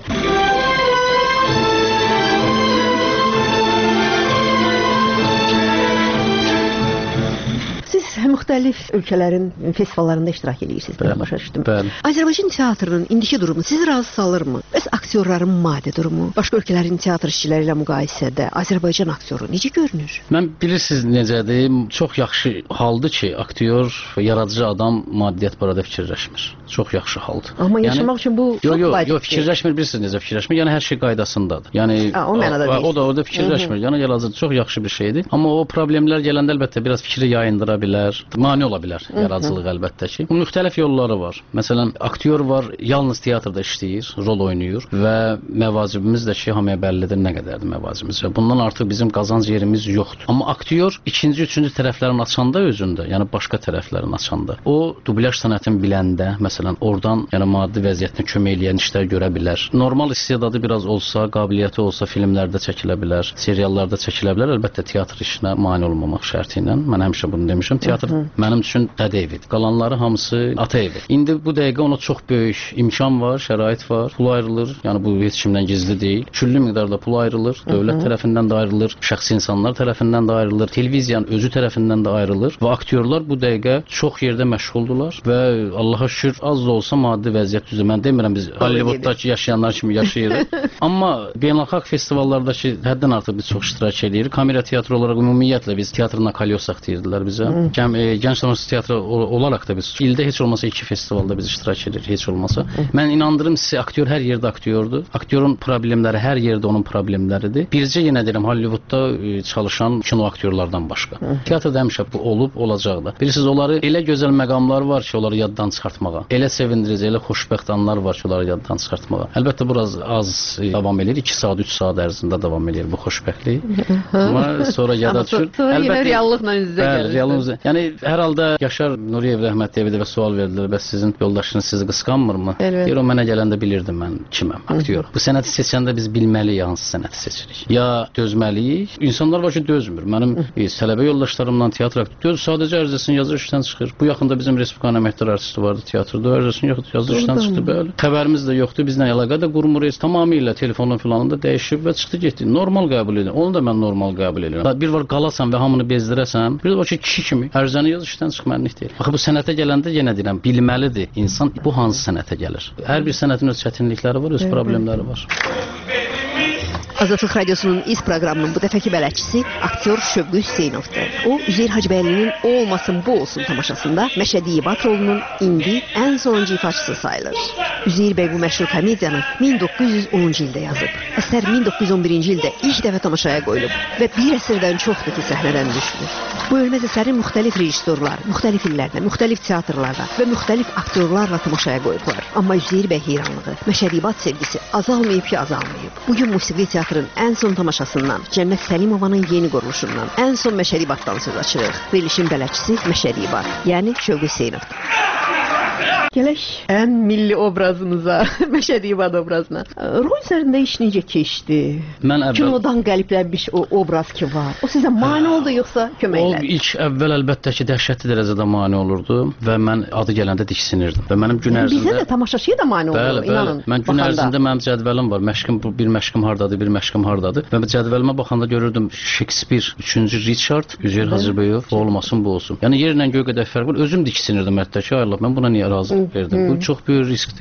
Müxtəlif ölkələrin festivallarında iştirak edirsiniz, belə başa düşdüm. Bəli. Azərbaycan teatrının indiki durumu sizi razı salırmı? Bəs aktyorların maddi durumu, başqa ölkələrin teatr işçiləri ilə müqayisədə Azərbaycan aktyoru necə görünür? Mən bilirsiniz necədir? Çox yaxşı haldır ki, aktyor və yaradıcı adam maddiyyat barədə fikirləşmir. Çox yaxşı haldır. Amma yəni, yaşamaq üçün bu çox yo, vacibdir. Yox, fikirləşmir, bilirsiniz necə fikirləşmir? Yəni hər şey qaydasındadır. Yəni ha, o mənada deyil. O da orada fikirləşmir. Yəni yaradıcı çox yaxşı bir şeydir. Amma o problemlər gələndə əlbəttə biraz fikri yayındıra bilər. Mane ola bilər yaradıcılıq əlbəttə ki. Bunun müxtəlif yolları var. Məsələn, aktyor var, yalnız teatrda işləyir, rol oynayır və məvacibimiz də ki, hamıya bəllidir nə qədərdir məvacibimiz. Və bundan artıq bizim qazanc yerimiz yoxdur. Amma aktyor ikinci, üçüncü tərəflərini açanda özündə, yəni başqa tərəflərini açanda, o dublyaj sənətini biləndə, məsələn, oradan yəni maddi vəziyyətinə kömək eləyən işlər görə bilər. Normal istedadı biraz olsa, qabiliyyəti olsa filmlərdə çəkilə bilər, seriallarda çəkilə bilər. Əlbəttə teatr işinə mane olmamaq şərti ilə. Mən həmişə bunu demişəm. Teatr mənim üçün dədə evidir. Qalanları hamısı ata evi. İndi bu dəqiqə ona çox böyük imkan var, şərait var. Pul ayrılır. Yəni bu heç kimdən gizli deyil. Küllü miqdarda pul ayrılır. Dövlət tərəfindən də ayrılır, şəxsi insanlar tərəfindən də ayrılır, televiziyanın özü tərəfindən də ayrılır və aktyorlar bu dəqiqə çox yerdə məşğuldurlar və Allaha şükür az da olsa maddi vəziyyət düzəldi. Mən demirəm biz Hollivooddakı yaşayanlar kimi yaşayırıq. Amma beynəlxalq festivallardakı həddən artıq biz çox iştirak edirik. Kamera teatrı olaraq ümumiyyətlə biz teatrına kalyosak deyirdilər bizə. Gəm, e, Gənc Tamaşaçılar Teatrı olaraq da biz ildə heç olmasa iki festivalda biz iştirak edirik, heç olmasa. Mən inandırım sizə, aktyor hər yerdə aktyordur. Aktyorun problemləri hər yerdə onun problemləridir. Bircə yenə deyirəm Hollywoodda e, çalışan kino aktyorlardan başqa. Teatrda həmişə bu olub, olacaq da. Bilirsiniz, onları elə gözəl məqamlar var ki, onları yaddan çıxartmağa. Elə sevindirici, elə xoşbəxt anlar var ki, onları yaddan çıxartmağa. Əlbəttə biraz az e, davam edir. iki saat, üç saat ərzində davam edir bu xoşbəxtlik. Amma sonra yada düşür. Sonra yenə reallıqla üz-üzə gəlir. Yəni Yəni hər halda Yaşar Nuriyev rəhmətliyə bir dəfə sual verdilər, bəs sizin yoldaşınız sizi qısqanmırmı? Evet. Deyir, o mənə gələndə bilirdim mən kiməm, aktyor. Bu sənəti seçəndə biz bilməliyik hansı sənəti seçirik. Ya dözməliyik. İnsanlar var ki, dözmür. Mənim e, tələbə yoldaşlarımla teatr aktör döz sadəcə ərizəsini yazır, işdən çıxır. Bu yaxında bizim Respublikanın əməkdar artisti vardı teatrda, ərizəsini yazır, işdən çıxdı belə. Xəbərimiz də yoxdur, bizlə əlaqə də qurmuruq. Tamamilə telefonun filanını da dəyişib və çıxdı getdi. Normal qəbul edirəm. Onu da mən normal qəbul edirəm. Bir var qalasan və hamını bezdirəsən, bir də var ki, kişi kimi ərizəni yaz, işdən çıxmənlik deyil. Axı bu sənətə gələndə yenə deyirəm, bilməlidir insan bu hansı sənətə gəlir. Hər bir sənətin öz çətinlikləri var, öz evet. problemləri var. Azadlıq Radiosunun iz proqramının bu dəfəki bələdçisi aktyor Şövqü Hüseynovdur. O, Üzeyir Hacıbəylinin O olmasın bu olsun tamaşasında Məşədi İbat rolunun indi ən sonuncu ifaçısı sayılır. Üzeyir bəy bu məşhur komediyanı min doqquz yüz onuncu ildə yazıb. Əsər min doqquz yüz on birinci ildə ilk dəfə tamaşaya qoyulub və bir əsrdən çoxdur ki, səhnədən düşmür. Bu ölməz əsəri müxtəlif rejissorlar, müxtəlif illərdə, müxtəlif teatrlarda və müxtəlif aktyorlarla tamaşaya qoyublar. Amma Üzeyir bəy heyranlığı, Məşədi İbat sevgisi azalmayıb ki, azalmayıb. Bugün musiqi teatrın ən son tamaşasından, Cənnət Səlimovanın yeni quruluşundan, ən son Məşədi İbatdan söz açırıq. Verilişin bələdçisi Məşədi İbat, yəni Şövqü Hüseynovdur. Gələk ən milli obrazımıza, Məşədi İbat obrazına. Rol üzərində iş necə keçdi? Mən əvvəl... Kinodan qəlibləmiş o obraz ki var. O sizə mane oldu yoxsa kömək elədi? O ilk əvvəl əlbəttə ki, dəhşətli dərəcədə mane olurdu və mən adı gələndə diksinirdim. Və mənim gün ərzində... Bizə də tamaşaçıya da mane oldu, bəli, inanın. Bəli, mən gün baxanda. Ərzində mənim cədvəlim var. Məşqim, bir məşqim hardadır, bir məşqim hardadır. Və cədvəlimə baxanda görürdüm Shakespeare, üçüncü Richard, Üzeyir Hacıbəyov, o olmasın, bu olsun. Yəni yerlə göy qədər fərq var. Özüm diksinirdim hətta ki, ay Allah, mən buna niyə razı verdim? Bu çox böyük riskdir.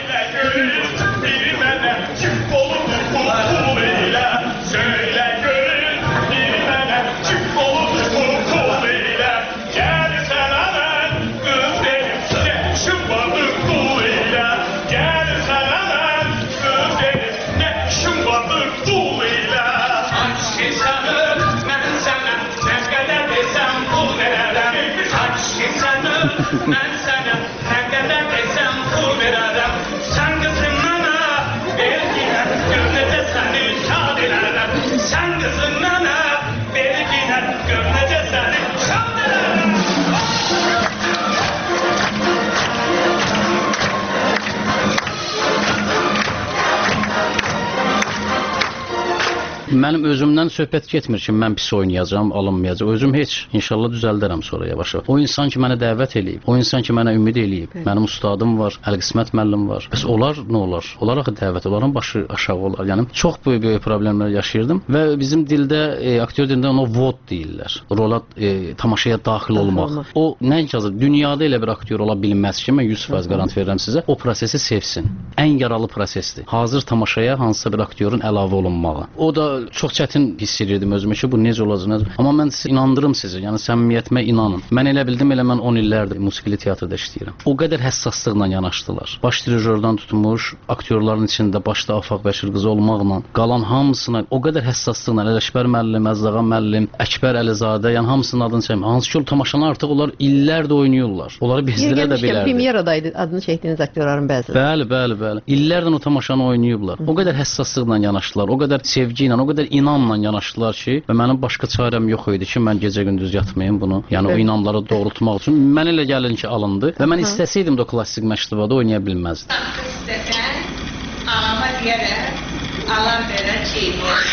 Mənim özümdən söhbət getmir ki, mən pis oynayacağam, alınmayacağam. Özüm heç, inşallah düzəldərəm sonra yavaş-yavaş. O insan ki, mənə dəvət eləyib, o insan ki, mənə ümid eləyib. Evet. Mənim ustadım var, Əl-Qismət müəllim var. Bəs onlar nə olar? Onlar axı dəvət, onların başı aşağı olar. Yəni, çox böyük böyük problemlər yaşayırdım və bizim dildə, e, aktyor dilində ona vod deyirlər. Rola, e, tamaşaya daxil olmaq. Olmaq. O, nəinki azı, dünyada elə bir aktyor ola bilməz ki, mən yüz faiz qarant verirəm sizə, o prosesi sevsin. Ən yaralı prosesdir. Hazır tamaşaya hansısa bir aktyorun əlavə olunmağı. O da çox çətin hiss edirdim özümə ki, bu necə olacaq, necə. Amma mən sizə inandırım sizi, yəni səmimiyyətimə inanın. Mən elə bildim, elə mən on illərdir musiqili teatrda işləyirəm. O qədər həssaslıqla yanaşdılar. Baş dirijordan tutmuş, aktyorların içində başda Afaq Bəşir qızı olmaqla, qalan hamısına o qədər həssaslıqla, Ələkbər müəllim, Əzzağa müəllim, Əkbər Əlizadə, yəni hamısının adını çəkmə. Hansı ki, o tamaşanı artıq onlar illərdir oynayırlar. Onları bizdirə də bilərdi. Premyeradaydı adını çəkdiyiniz aktyorların bəziləri. Bəli, bəli, bəli. İllərdən o tamaşanı oynayıblar. O qədər həssaslıqla yanaşdılar, o qədər sevgi ilə, o qədər inamla yanaşdılar ki, və mənim başqa çarəm yox idi ki, mən gecə-gündüz yatmayım bunu. Yəni evet. O inamları doğrultmaq üçün mən elə gəlin ki, alındı və mən istəsəydim də o klassik məşqdə oynaya bilməzdim. İstəsən, ağama deyərək, alan verə çeynir.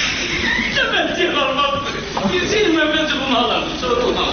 Mən deyəm, almaqdır. Gizliyim, mən bence bunu alarım, sonra onu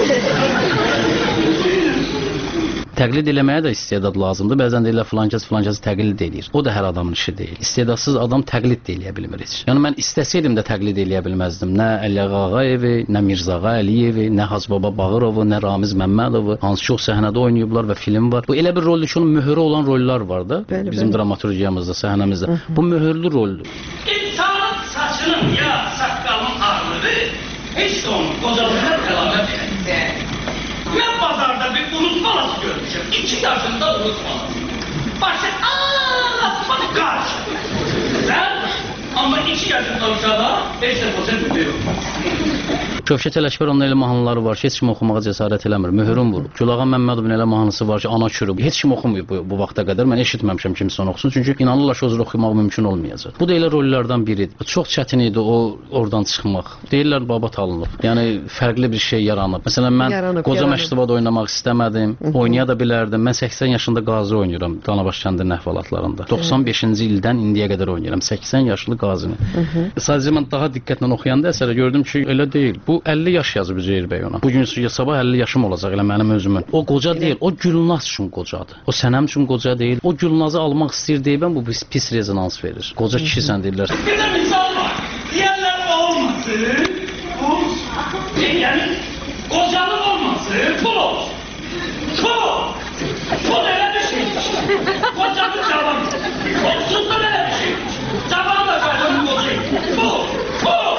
alarım. Təqlid eləməyə də istedad lazımdır. Bəzən deyirlər filan kəs filan kəsi təqlid edir. O da hər adamın işi deyil. İstedadsız adam təqlid də eləyə bilmir heç. Yəni mən istəsəydim də təqlid eləyə bilməzdim. Nə Əliağa Ağayevi, nə Mirzağa Əliyevi, nə Hacıbaba Bağırovu, nə Ramiz Məmmədovu, hansı ki o səhnədə oynayıblar və film var. Bu elə bir roldür ki, onun möhürü olan rollar var da. Bəli, bizim bəli. Dramaturgiyamızda, səhnəmizdə. Hı -hı. Bu möhürlü roldür. İnsan saçının ya saqqalın ağrıdır, heç də onun qocalığına əlamət edir. Mən bazarda bir unutmalası görmüşüm. İki yaşında unutmalası. Başı ağlatmadı qarşı. Güzel. Ama iki yaşında uşağa beş de prosen tutuyor. Şövkət Ələkbərovun elə mahnıları var ki, heç kim oxumağa cəsarət eləmir. Möhürün vurub. Gülağa Məmmədovun elə mahnısı var ki, ana kürü. Heç kim oxumuyor bu, bu vaxta qədər. Mən eşitməmişəm kimsə onu oxusun. Çünki inanırlar ki, o cür oxumaq mümkün olmayacaq. Bu da elə rollardan biridir. Çox çətin idi o oradan çıxmaq. Deyirlər babat alınıb. Yəni fərqli bir şey yaranıb. Məsələn mən yaranıb, qoca yaranıb. Məktubada oynamaq istəmədim. Hı -hı. Oynaya da bilərdim. Mən səksən yaşında qazi oynayıram Danabaş kəndinin əhvalatlarında. doxsan beşinci ildən indiyə qədər oynayıram. səksən yaşlı qazini. Hı -hı. Sadəcə mən daha diqqətlə oxuyanda əsərə gördüm ki, elə deyil. Bu əlli yaş yazıb Üzeyir bəy ona. Bu gün sabah əlli yaşım olacaq elə mənim özümün. O qoca deyil, o Gülnaz üçün qocadır. O Sənəm üçün qoca deyil. O Gülnazı almaq istəyir deyibən bu pis, pis rezonans verir. Qoca kişisən deyirlər. Bir də misal var. Deyərlər olmasın. Bu yəni qocalıq olmasın, pul olsun. Pul. Pul elə bir şeydir. Qocalıq cavan. Pulsuzluq elə bir şeydir. Cavan da cavan qoca. Pul. Pul.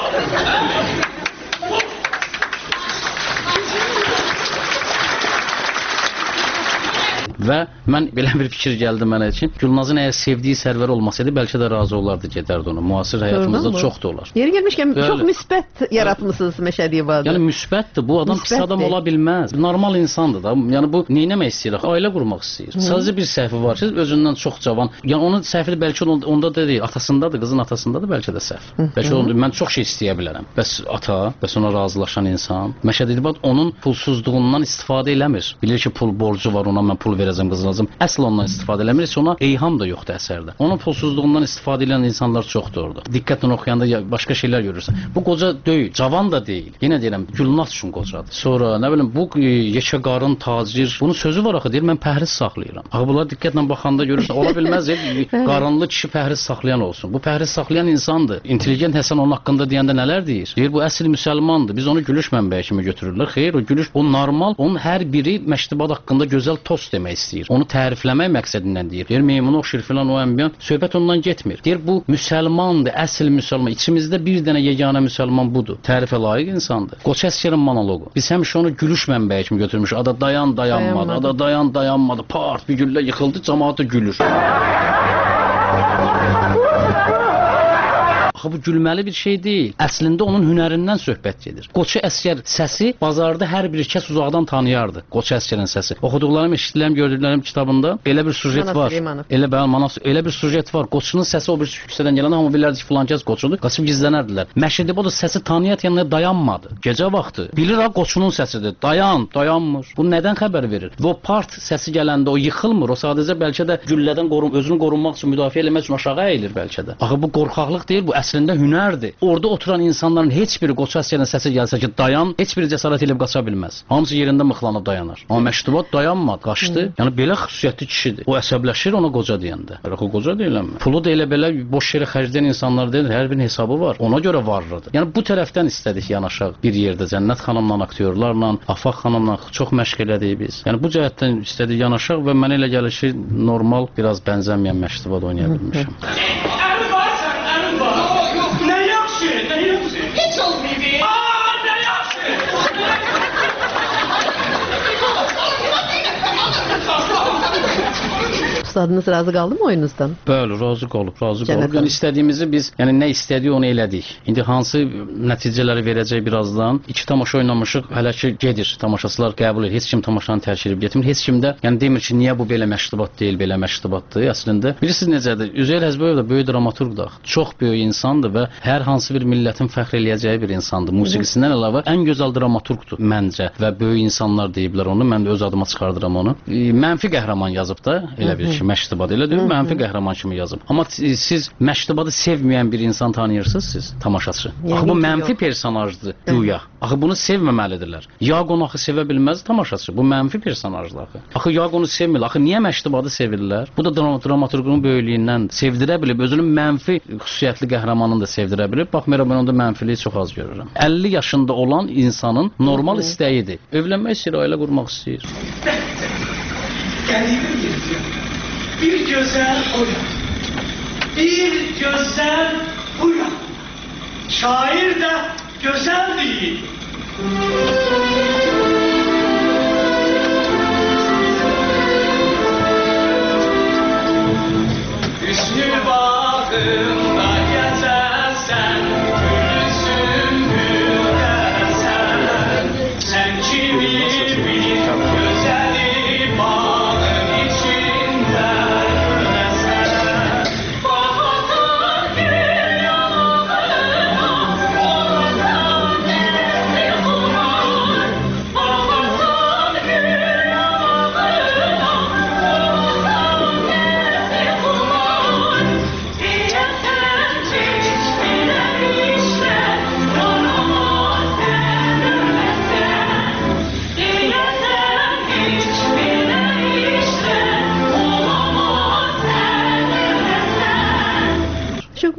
Və mən belə bir fikir gəldi mənə üçün. Gülnazın əgər sevdiyi Sərvər olmasaydı, bəlkə də razı olardı, gedərdi onu. Müasir həyatımızda çoxdur olar. Yeri gəlmişkən çox müsbət yaratmısınız Məşədiyevadə. Yəni müsbətdir. Bu adam pis adam ola bilməz. Normal insandır da. Yəni bu neynəmək istəyir? Ailə qurmaq istəyir. Hı. Sadəcə bir səhvi var ki, özündən çox cavan. Yəni onun səhvi bəlkə onda, onda da deyil, atasındadır, qızın atasındadır, bəlkə də səhv. Hı. Bəlkə onu mən çox şey istəyə bilərəm. Bəs ata, bəs ona razılaşan insan, Məşədiyevadə onun pulsuzluğundan istifadə eləmir. Bilir ki, pul borcu var, ona mən pul verəcəm. Qızılacım. Əsl ondan istifadə eləmir, heç ona eyham da yoxdur əsərdə. Onun pulsuzluğundan istifadə edən insanlar çoxdur orada. Diqqətlə oxuyanda başqa şeylər görürsən. Bu qoca deyil, cavan da deyil. Yenə deyirəm, Gülnaz üçün qocadır. Sonra nə bilim bu yekə qarın tacir, bunun sözü var axı, deyir mən pəhriz saxlayıram. Axı bunlar diqqətlə baxanda görürsən, ola bilməz qarınlı kişi pəhriz saxlayan olsun. Bu pəhriz saxlayan insandır. İntelligent Həsən onun haqqında deyəndə nələr deyir? Deyir bu əsl müsəlmandır. Biz onu gülüş mənbəyi kimi götürürlər. Xeyr, o gülüş o normal. Onun hər biri Məşdibat haqqında gözəl tost demək istəyir. Onu tərifləmək məqsədindən deyir. Deyir meymun oxşur filan o əmbiyan. Söhbət ondan getmir. Deyir bu müsəlmandır, əsl müsəlman. İçimizdə bir dənə yeganə müsəlman budur. Tərifə layiq insandır. Qoça Əsgərin monoloqu. Biz həmişə onu gülüş mənbəyi kimi götürmüşük. Ada dayan dayanmadı. dayanmadı. Ada dayan dayanmadı. Part bir güllə yıxıldı, cəmaət də gülür. Axı bu gülməli bir şey deyil. Əslində onun hünərindən söhbət gedir. Qoça Əsgər səsi bazarda hər bir kəs uzaqdan tanıyardı. Qoça Əsgərin səsi. Oxuduqlarım, eşitdiklərim, gördüklərim kitabında elə bir sujet var. Elə bəli, Manas, elə bir sujet var. Qoçunun səsi o bir küçədən gələn amma bilirlər ki, filan kəs qoçudur. Qaçıb gizlənərdilər. Məşədiyevadə səsi tanıyat yanına dayanmadı. Gecə vaxtı. Bilir ha qoçunun səsidir. Dayan, dayanmır. Bu nədən xəbər verir? Və o part səsi gələndə o yıxılmır. O sadəcə bəlkə də güllədən qorun, özünü qorunmaq üçün, müdafiə etmək üçün aşağı əyilir bəlkə də. Axı bu qorxaqlıq deyil, bu əslində hünərdir. Orada oturan insanların heç biri Qoça Əsgərin səsi gəlsə ki, dayan, heç biri cəsarət edib qaça bilməz. Hamısı yerində mıxlanıb dayanar. Amma Məşdibat dayanmadı, qaçdı. Hı. Yəni belə xüsusiyyətli kişidir. O əsəbləşir ona qoca deyəndə. Axı qoca deyilənmi? Pulu da elə belə boş yerə xərcləyən insanlar deyil, hər birinin hesabı var. Ona görə varlıdır. Yəni bu tərəfdən istədik yanaşaq bir yerdə Cənnət xanımla, aktyorlarla, Afaq xanımla çox məşq elədik biz. Yəni bu cəhətdən istədik yanaşaq və mənə elə gəlir ki, normal biraz bənzəməyən Məşdibat oynaya bilmişəm. Ustadınız razı qaldı mı oyununuzdan? Bəli, razı qalıb, razı qalıb. Yəni istədiyimizi biz, yəni nə istədik onu elədik. İndi hansı nəticələri verəcək birazdan? İki tamaşa oynamışıq, hələ ki gedir. Tamaşaçılar qəbul edir. Heç kim tamaşanı tərk edib getmir. Heç kim də yəni demir ki, niyə bu belə Məşdibat deyil, belə Məşdibatdır. Əslində bilirsiniz necədir? Üzeyir Həzbəyov da böyük dramaturqdur. Çox böyük insandır və hər hansı bir millətin fəxr eləyəcəyi bir insandır. Musiqisindən əlavə ən gözəl dramaturqdur məncə və böyük insanlar deyiblər onu. Mən də öz adıma çıxardıram onu. E, mənfi qəhrəman yazıb da elə bir ki Məşdibat elə deyil, mənfi qəhrəman kimi yazıb. Amma siz Məşdibatı sevməyən bir insan tanıyırsınız siz, tamaşaçı. Axı bu mənfi personajdır güya. Axı bunu sevməməlidirlər. Yaqonu axı sevə bilməz tamaşaçı. Bu mənfi personajdır axı. Axı Yaqonu sevmir. Axı niyə Məşdibatı sevirlər? Bu da dramaturqun böyüklüyündən sevdirə bilib, özünün mənfi xüsusiyyətli qəhrəmanını da sevdirə bilib. Baxmayaraq mən onda mənfiliyi çox az görürəm. əlli yaşında olan insanın normal istəyidir. Evlənmək istəyir, ailə qurmaq istəyir. Bir gözəl uyan, bir gözəl uyan. Şair də gözəl deyil. Hüsnü bağımda gəzərsən, gülsün gülləsən.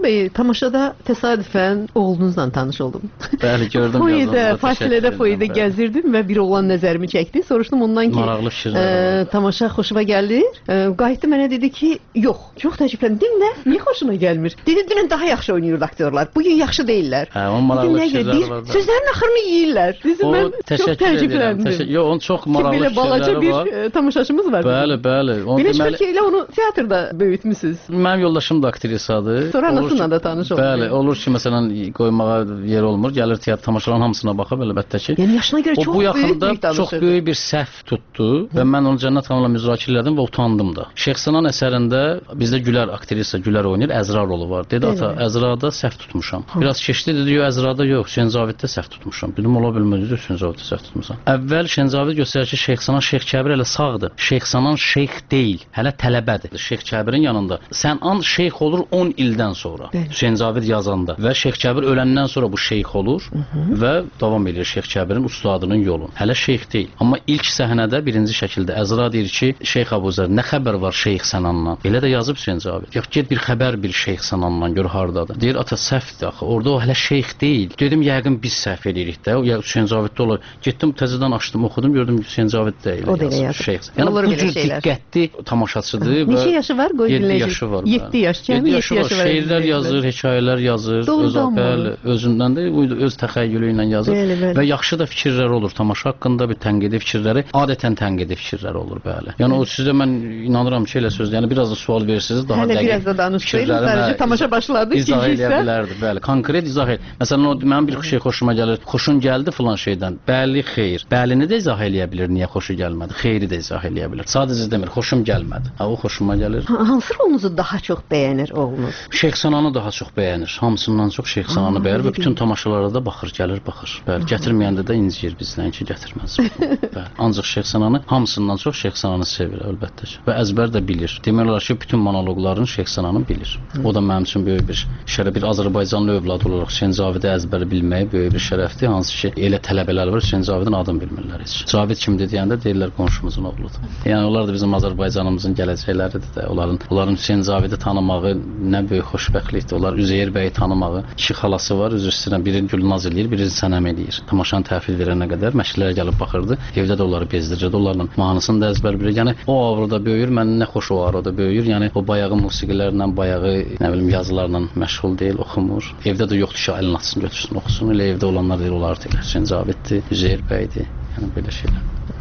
Bey, tamaşada təsadüfən oğlunuzla tanış oldum. Bəli, gördüm. Foyda, fasilədə foyda gəzirdim və bir oğlan nəzərimi çəkdi. Soruşdum ondan ki, maraqlı fikirlər. E, tamaşa xoşuma gəldi. E, qayıtdı mənə dedi ki, yox. Çox təəccübləndim. Nə? Niyə xoşuna gəlmir? Dedi, dünən daha yaxşı oynayırdı aktyorlar. Bugün yaxşı deyillər. Hə, onun maraqlı fikirləri var. Sözlərin axırını yeyirlər. Bizim mən çox təəccübləndim. Yox, onun çox maraqlı fikirləri var. Belə balaca bir e, tamaşaçımız var. Bəli, bəli. Belə çıxır ki, elə onu teatrda böyütmüsünüz. Mənim yoldaşım da aktrisadır. Sonra anasıyla da tanış oldu. Bəli, olur ki, məsələn, qoymağa yer olmur. Gəlir teatr tamaşaların hamısına baxıb, əlbəttə ki. Yəni yaşına görə çox böyük yaxında çox böyük bir səhv tutdu və mən onu Cənnət xanımla müzakirə elədim və utandım da. Şeyx Sənan əsərində bizdə Gülər aktrisa Gülər oynayır, Əzra rolu var. Dedi, ata, Əzrada səhv tutmuşam. Biraz keçdi, dedi, yox, Əzrada yox, Şənzaviddə səhv tutmuşam. Dedim, ola bilməz, dedi, Şənzaviddə səhv tutmuşam. Əvvəl Şənzavid göstərir ki, Şeyx Sənan Şeyx Kəbir hələ sağdır. Şeyx Sənan şeyx deyil, hələ tələbədir. Şeyx Kəbirin yanında. Sən an şeyx olur on ildən sonra. Şənzavid yazanda və Şeyx Kəbir öləndən sonra bu şeyx olur Hı -hı. və davam edir Şeyx Kəbirin ustadının yolun. Hələ şeyx deyil. Amma ilk səhnədə birinci şəkildə Əzra deyir ki, Şeyx Əbuzər, nə xəbər var Şeyx Sənandan? Elə də yazıb Şənzavid. Yox, get bir xəbər bil Şeyx Sənandan, gör hardadır. Deyir, ata səhvdir axı. Orada o hələ şeyx deyil. Dedim, yəqin biz səhv edirik də. O ya Şənzaviddə olur. Getdim təzədən açdım, oxudum, gördüm ki, Şənzaviddə elə o yazıb. yazıb. Şeyx. Yəni bu cür diqqətli tamaşaçıdır və neçə yaşı var? Qoy yeddi yaşı var. yeddi yaş. Kəmi yeddi yaşı var. Şeirlər yazır, hekayələr yazır, öz bəli, özündən də öz təxəyyülü ilə yazır bəli, bəli. Və yaxşı da fikirlər olur. Tamaşa haqqında bir tənqidi fikirləri, adətən tənqidi fikirlər olur, bəli. Yəni o sizə mən inanıram ki, elə söz, yəni biraz da sual verirsiniz, daha hələ dəqiq. Hələ biraz da danışsayım, sadəcə tamaşa başladı, izah edə bilərdi, bəli. Konkret izah et. Məsələn, o mənim bir şey xoşuma gəlir. Xoşun gəldi filan şeydən. Bəli, xeyr. Bəlini də izah eləyə bilir, niyə xoşu gəlmədi. Xeyri də izah eləyə bilir. Sadəcə demir, xoşum gəlmədi. Ha, o xoşuma gəlir. Hansı rolunuzu daha çox bəyənir oğlunuz? Şeyx Sənanı daha çox bəyənir. Hamısından çox Şeyx Sənanı bəyənir və bütün tamaşalara da baxır, gəlir, baxır. Bəli, gətirməyəndə də inciyir bizdən ki, gətirməz. Bəli. Ancaq Şeyx Sənanı hamısından çox Şeyx Sənanı sevir, əlbəttə ki. Və əzbər də bilir. Demək olar ki, bütün monoloqlarını Şeyx Sənanı bilir. O da mənim üçün böyük bir şərəf, bir Azərbaycanlı övlad olaraq Şənzavidə əzbəri bilməyi böyük bir şərəfdir. Hansı ki, elə tələbələr var, Şənzavidin adını bilmirlər heç. Cavid kimdir deyəndə deyirlər qonşumuzun oğludur. Yəni onlar da bizim Azərbaycanımızın gələcəkləridir də. Onların onların Şənzavidi tanımağı nə böyük xoşbəxtlikdir. Onlar Üzeyir bəyi tanımağı. İki xalası var, üzr istəyirəm, biri Gülnaz eləyir, biri Sənəm eləyir. Tamaşanı təhvil verənə qədər məşqlərə gəlib baxırdı. Evdə də onları bezdirirdi. Onlarla mahnısını da əzbər bilir. Yəni o avrada böyüyür, mən nə xoş o avrada böyüyür. Yəni o bayağı musiqilərlə, bayağı nə bilim yazılarla məşğul deyil, oxumur. Evdə də yoxdur ki, əlini açsın, götürsün, oxusun. Elə evdə olanlar deyir, onlar deyirlər. Şənzaviddir, Üzeyir bəydir. Yəni belə şeylər.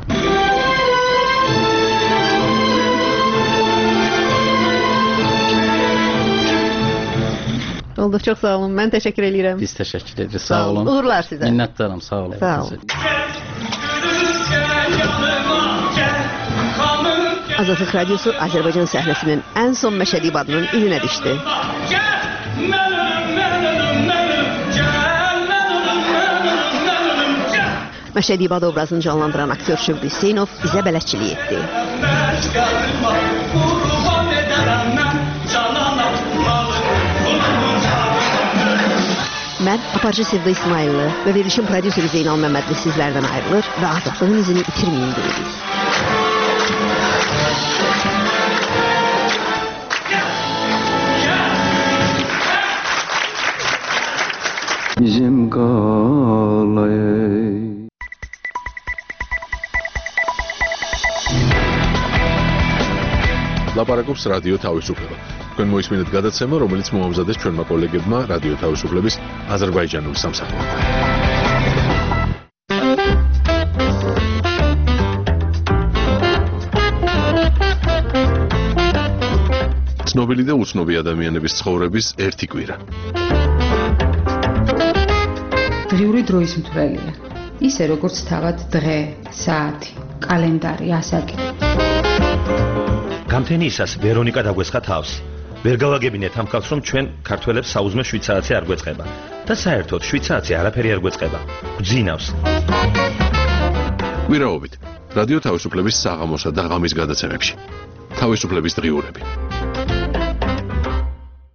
Oldu, çox sağ olun. Mən təşəkkür edirəm. Biz təşəkkür edirik. Sağ olun. Uğurlar sizə. Minnətdaram. Sağ olun. Sağ olun. Azadlıq Radiosu Azərbaycan səhnəsinin ən son Məşədi İbadının ilinə düşdü. Məşədi İbad obrazını canlandıran aktyor Şövqü Hüseynov bizə bələdçilik etdi. Mən aparıcı Sevda İsmailli və verilişin prodüseri Zeynal Məmmədli sizlərdən ayrılır və azadlığın izini itirməyin deyirik. Bizim qalay ლაპარაკობს რადიო თავისუფლება. თქვენ მოისმინეთ გადაცემა, რომელიც მოამზადეს ჩვენმა კოლეგებმა რადიო თავისუფლების აზერბაიჯანული სამსახურიდან. ცნობილი და უცნობი ადამიანების ცხოვრების ერთი კვირა. დღიური დროის მთვრელია. ისე როგორც თავად დღე, საათი, კალენდარი, ასაკი. გამთენიისას ვერონიკა დაგვესხა თავს. ვერ გავაგებინეთ ამ ხალხს, რომ ჩვენ ქართველებს საუზმე შვიდ საათზე არ გვეწყება და საერთოდ შვიდ საათზე არაფერი არ გვეწყება. გვძინავს. კვირაობით რადიო თავისუფლების საღამოსა და ღამის გადაცემებში. თავისუფლების დღიურები.